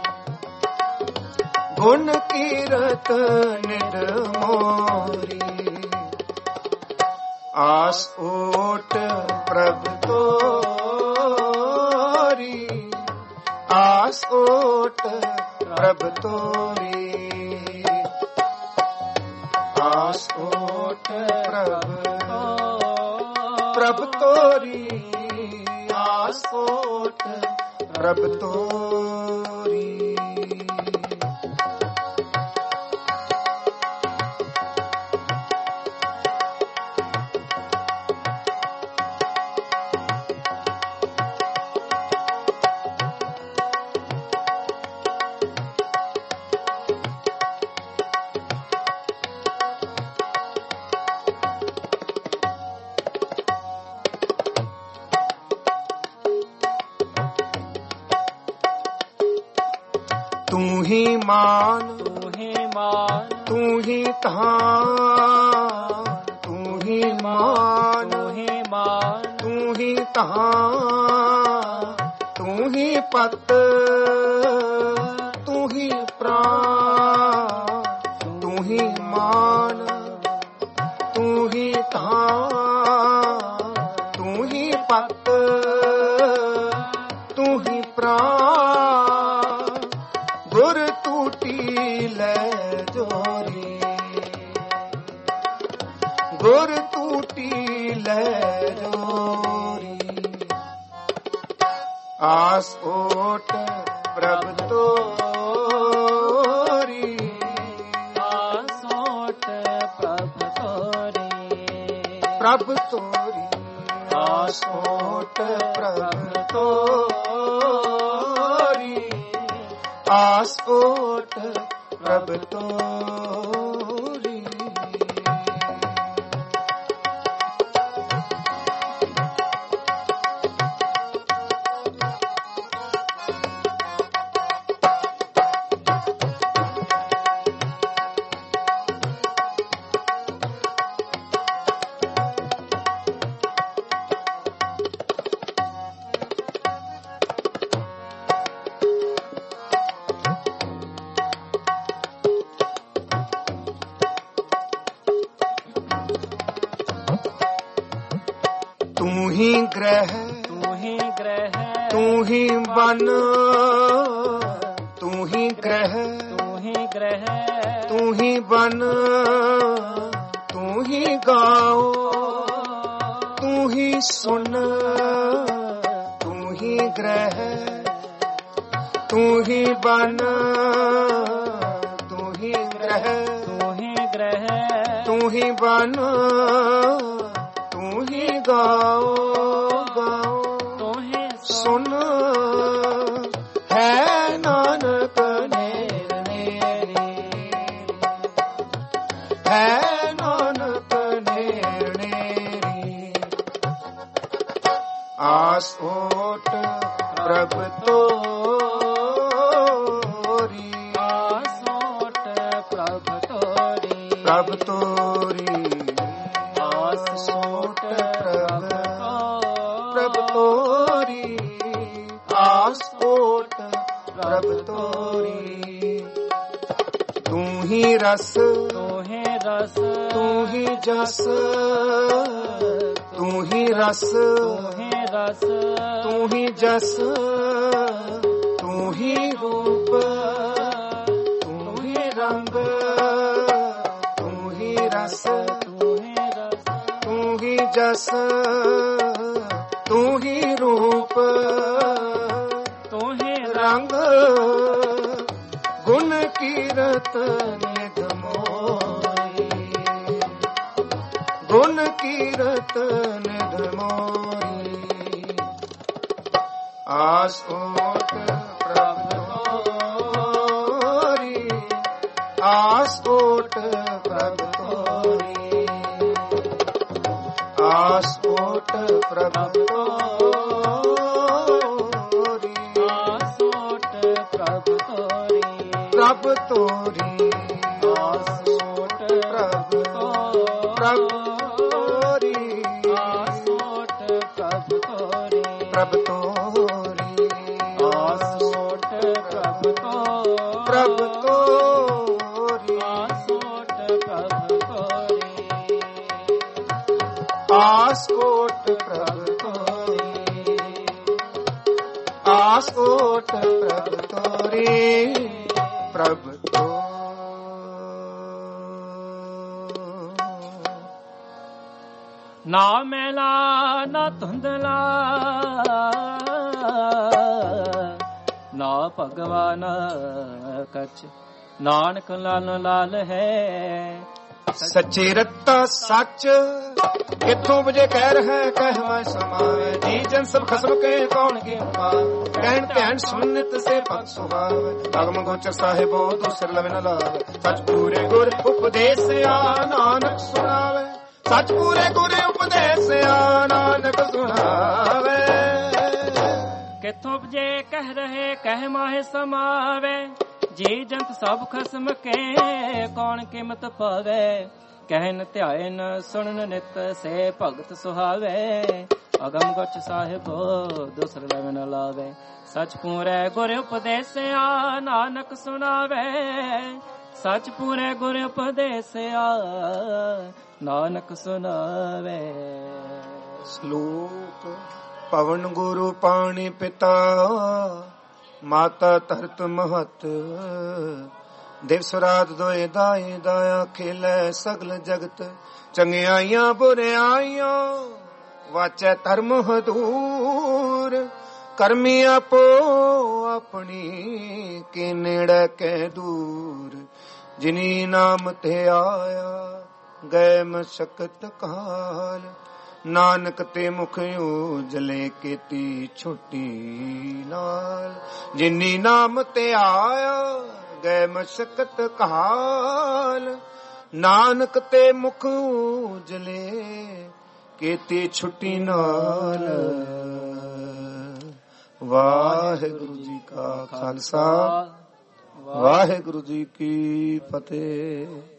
ਗੁਣ ਕੀਰਤ ਨਿਧ ਮੋਰੀ ਆਸ ਓਟ ਪ੍ਰਭ ਤੋਰੀ ਆਸ ਓਟ ਪ੍ਰਭ ਤੋਰੀ ਆਸ ਓਟ ਪ੍ਰਭ ਤੋਰੀ ਆਸ ਓਟ ਪ੍ਰਭ ਤੋਰੀ। ਤੂੰ ਹੀ ਮਾਨ, ਤੂੰ ਹੀ ਮਾਨ, ਤੂੰ ਹੀ ਧਾਨ, ਤੂੰ ਹੀ ਮਾਨ, ਤੂੰ ਹੀ ਮਾਨ, ਤੂੰ ਹੀ ਧਾਨ, ਤੂੰ ਹੀ ਪਤ, ਤੂੰ ਹੀ ਪ੍ਰਾਨ, ਤੂੰ ਹੀ ਮਾਨ, ਤੂੰ ਹੀ ਧਾਨ, ਤੂੰ ਹੀ ਪਤ, ਤੂੰ ਹੀ ਪ੍ਰਾਨ, ਗੁਰ ਟੂਟੀ ਲੈ ਜੋਰੀ, ਗੁਰ ਟੂਟੀ ਲੈ ਜੋਰੀ। ਆਸ ਓਟ ਪ੍ਰਭ ਤੋਰੀ, ਆਸ ਓਟ ਪ੍ਰਭ ਤੋਰੀ, ਪ੍ਰਭ ਤੋਰੀ, ਆਸ ਓਟ ਪ੍ਰਭ ਤੋਰੀ, ਆਸ ਓਟ ਪ੍ਰਭ ਤੋਰੀ। ਤੂੰ ਹੀ ਗ੍ਰਹਿ, ਤੂੰ ਹੀ ਗ੍ਰਹਿ, ਤੂੰ ਹੀ ਬਨ, ਤੂੰ ਹੀ ਗ੍ਰਹਿ, ਤੂੰ ਹੀ ਗ੍ਰਹਿ, ਤੂੰ ਹੀ ਬਨ, ਤੂੰ ਹੀ ਗਾਓ, ਤੂੰ ਹੀ ਸੁਨ, ਤੂੰ ਹੀ ਗ੍ਰਹਿ, ਤੂੰ ਹੀ ਬਨ, ਤੂੰ ਹੀ ਗ੍ਰਹਿ, ਤੂੰ ਹੀ ਗ੍ਰਹਿ, ਤੂੰ ਹੀ ਬਨ, ਤੂੰ ਹੀ ਗਾਓ, ਗਾਓ, ਤੂੰ ਹੀ ਸੁਨ, ਹੈ ਨਾਨਕ ਨੇਰ ਨੇਰੀ, ਹੈ ਨਾਨਕ ਨੇਰ ਨੇਰੀ। ਆਸ ਓਟ ਪ੍ਰਭ ਤੋਰੀ, ਆਸ ਓਟ ਪ੍ਰਭ ਤੋਰੀ, ਪ੍ਰਭ ਤੋਰੀ, ਆਸ ਓਟ ਪ੍ਰਭ ਪ੍ਰਭ ਤੋਰੀ, ਆਸ ਓਟ ਪ੍ਰਭ ਤੋਰੀ। ਤੂੰ ਹੀ ਰਸ, ਤੂੰ ਹੀ ਰਸ, ਤੂੰ ਹੀ ਜਸ, ਤੂੰ ਹੀ ਰਸ, ਤੂੰ ਹੀ ਰਸ, ਤੂੰ ਹੀ ਜਸ, ਤੂੰ ਹੀ ਰੂਪ, ਤੂੰ ਹੀ ਰੰਗ, ਤੂੰ ਹੀ ਰਸ, ਤੂੰ ਹੀ ਰਸ, ਤੂੰ ਹੀ ਜਸ, ਤੂੰ ਹੀ ਰੂਪ, ਤੂੰ ਹੀ ਰੰਗ, ਗੁਣ ਕੀਰਤ ਨਿਧ ਮੋਰੀ, ਗੁਣ ਕੀਰਤ ਨਿਧ ਮੋਰੀ। ਆਸ ਓਟ ਪ੍ਰਭ ਤੋਰੀ, ਆਸ ਓਟ ਪ੍ਰਭ ਤੋਰੀ, ਆਸ ਓਟ ਪ੍ਰਭ ਤੋਰੀ, ਆਸ ਓਟ ਪ੍ਰਭ ਤੋਰੀ, ਪ੍ਰਭ ਤੋਰੀ, ਆਸ ਓਟ ਪ੍ਰਭ ਤੋਰੀ, ਆਸ ਓਟ ਪ੍ਰਭ ਤੋਰੀ, ਪ੍ਰਭ ਤੋਰੀ, ਆਸ ਓਟ ਪ੍ਰਭ ਤੋਰੀ, ਪ੍ਰਭ ਤੋਰੀ, ਆਸ ਓਟ ਪ੍ਰਭ ਤੋਰੀ, ਆਸ ਓਟ ਪ੍ਰਭ ਤੋਰੀ, ਆਸ ਓਟ ਪ੍ਰਭ ਤੋਰੀ, ਪ੍ਰਭ ਤੋਰੀ। ਨਾ ਮੈਲਾ ਨਾ ਧੁੰਦਲਾ, ਨਾ ਭਗਵਾਨ ਕਛ ਨਾਨਕ ਲਾਲ ਲਾਲ ਹੈ। ਸੱਚੇ ਰੱਤਾ ਸੱਚ ਕਿੱਥੋਂ ਵਜੇ ਕਹਿ ਰਿਹਾ ਕਹਿਵਾ ਸਮਾਵੇ ਜੀ ਜਨ ਸਭ ਖਸਮ ਕੇ ਕੌਣ ਕੇ ਕਹਿਣ ਧਿਆਨ ਸੁਨਤ ਸੇ ਭਗਤ ਸੁਹਾਵੇ ਅਗਮ ਗੋਚਰ ਸਾਹਿਬੋ ਦੂਸਰ ਲਵੇ ਨ ਲਾਵੇ ਸੱਚ ਪੂਰੇ ਗੁਰ ਉਪਦੇਸਿਆ ਨਾਨਕ ਸੁਣਾਵੇ ਸੱਚ ਪੂਰੇ ਗੁਰ ਉਪਦੇਸਿਆ ਨਾਨਕ ਸੁਣਾਵੇ। ਕਿੱਥੋਂ ਵਜੇ ਕਹਿ ਰਹੇ ਕਹਿ ਮਾਹੇ ਸਮਾਵੇ ਜੀ ਜੰਤ ਸਭ ਖਸਮ ਕੇ ਕੌਣ ਕੀਮਤ ਪਾਵੇ ਕਹਿਨ ਧਿਆਨ ਸੁਣਨ ਨਿਤ ਸੇ ਭਗਤ ਸੁਹਾਵੇ ਅਗਮ ਗੋਚ ਸਾਹਿਬੋ ਦੂਸਰ ਲਵੇ ਨ ਲਾਵੇ ਸੱਚ ਪੂਰੇ ਗੁਰ ਉਪਦੇਸਿਆ ਨਾਨਕ ਸੁਣਾਵੇ ਸੱਚ ਪੂਰੇ ਗੁਰ ਉਪਦੇਸਿਆ ਨਾਨਕ ਸੁਣਾਵੇ। ਸ਼ਲੋਕ ਪਵਨ ਗੁਰੂ ਪਾਣੀ ਪਿਤਾ ਮਾਤਾ ਧਰਤ ਮਹਤ ਦਿਵਸ ਰਾਤ ਦੋਏ ਦਾਈ ਦਾਇਆ ਖੇਲੇ ਸਗਲ ਜਗਤ ਚੰਗਿਆਈਆਂ ਬੁਰਿਆਈਆਂ ਵਾਚੈ ਧਰਮ ਹਦੂਰ ਕਰਮੀ ਆਪੋ ਆਪਣੀ ਕੇ ਨੇੜੇ ਕੇ ਦੂਰ ਜਿਨੀ ਨਾਮ ਤੇ ਆਇਆ ਗਏ ਮਸ਼ਕਤ ਕਾਲ ਨਾਨਕ ਤੇ ਮੁਖ ਉਜਲੇ ਕੀਤੀ ਛੋਟੀ ਨਾਲ ਜਿਨੀ ਨਾਮ ਤੇ ਆਇਆ ਗਏ ਮਸ਼ਕਤ ਕਾਲ ਨਾਨਕ ਤੇ ਮੁਖ ਉਜਲੇ ਕੀਤੀ ਛੁੱਟੀ ਨਾਲ। ਵਾਹਿਗੁਰੂ ਜੀ ਕਾ ਖਾਲਸਾ ਵਾਹਿਗੁਰੂ ਜੀ ਕੀ ਫਤਿਹ।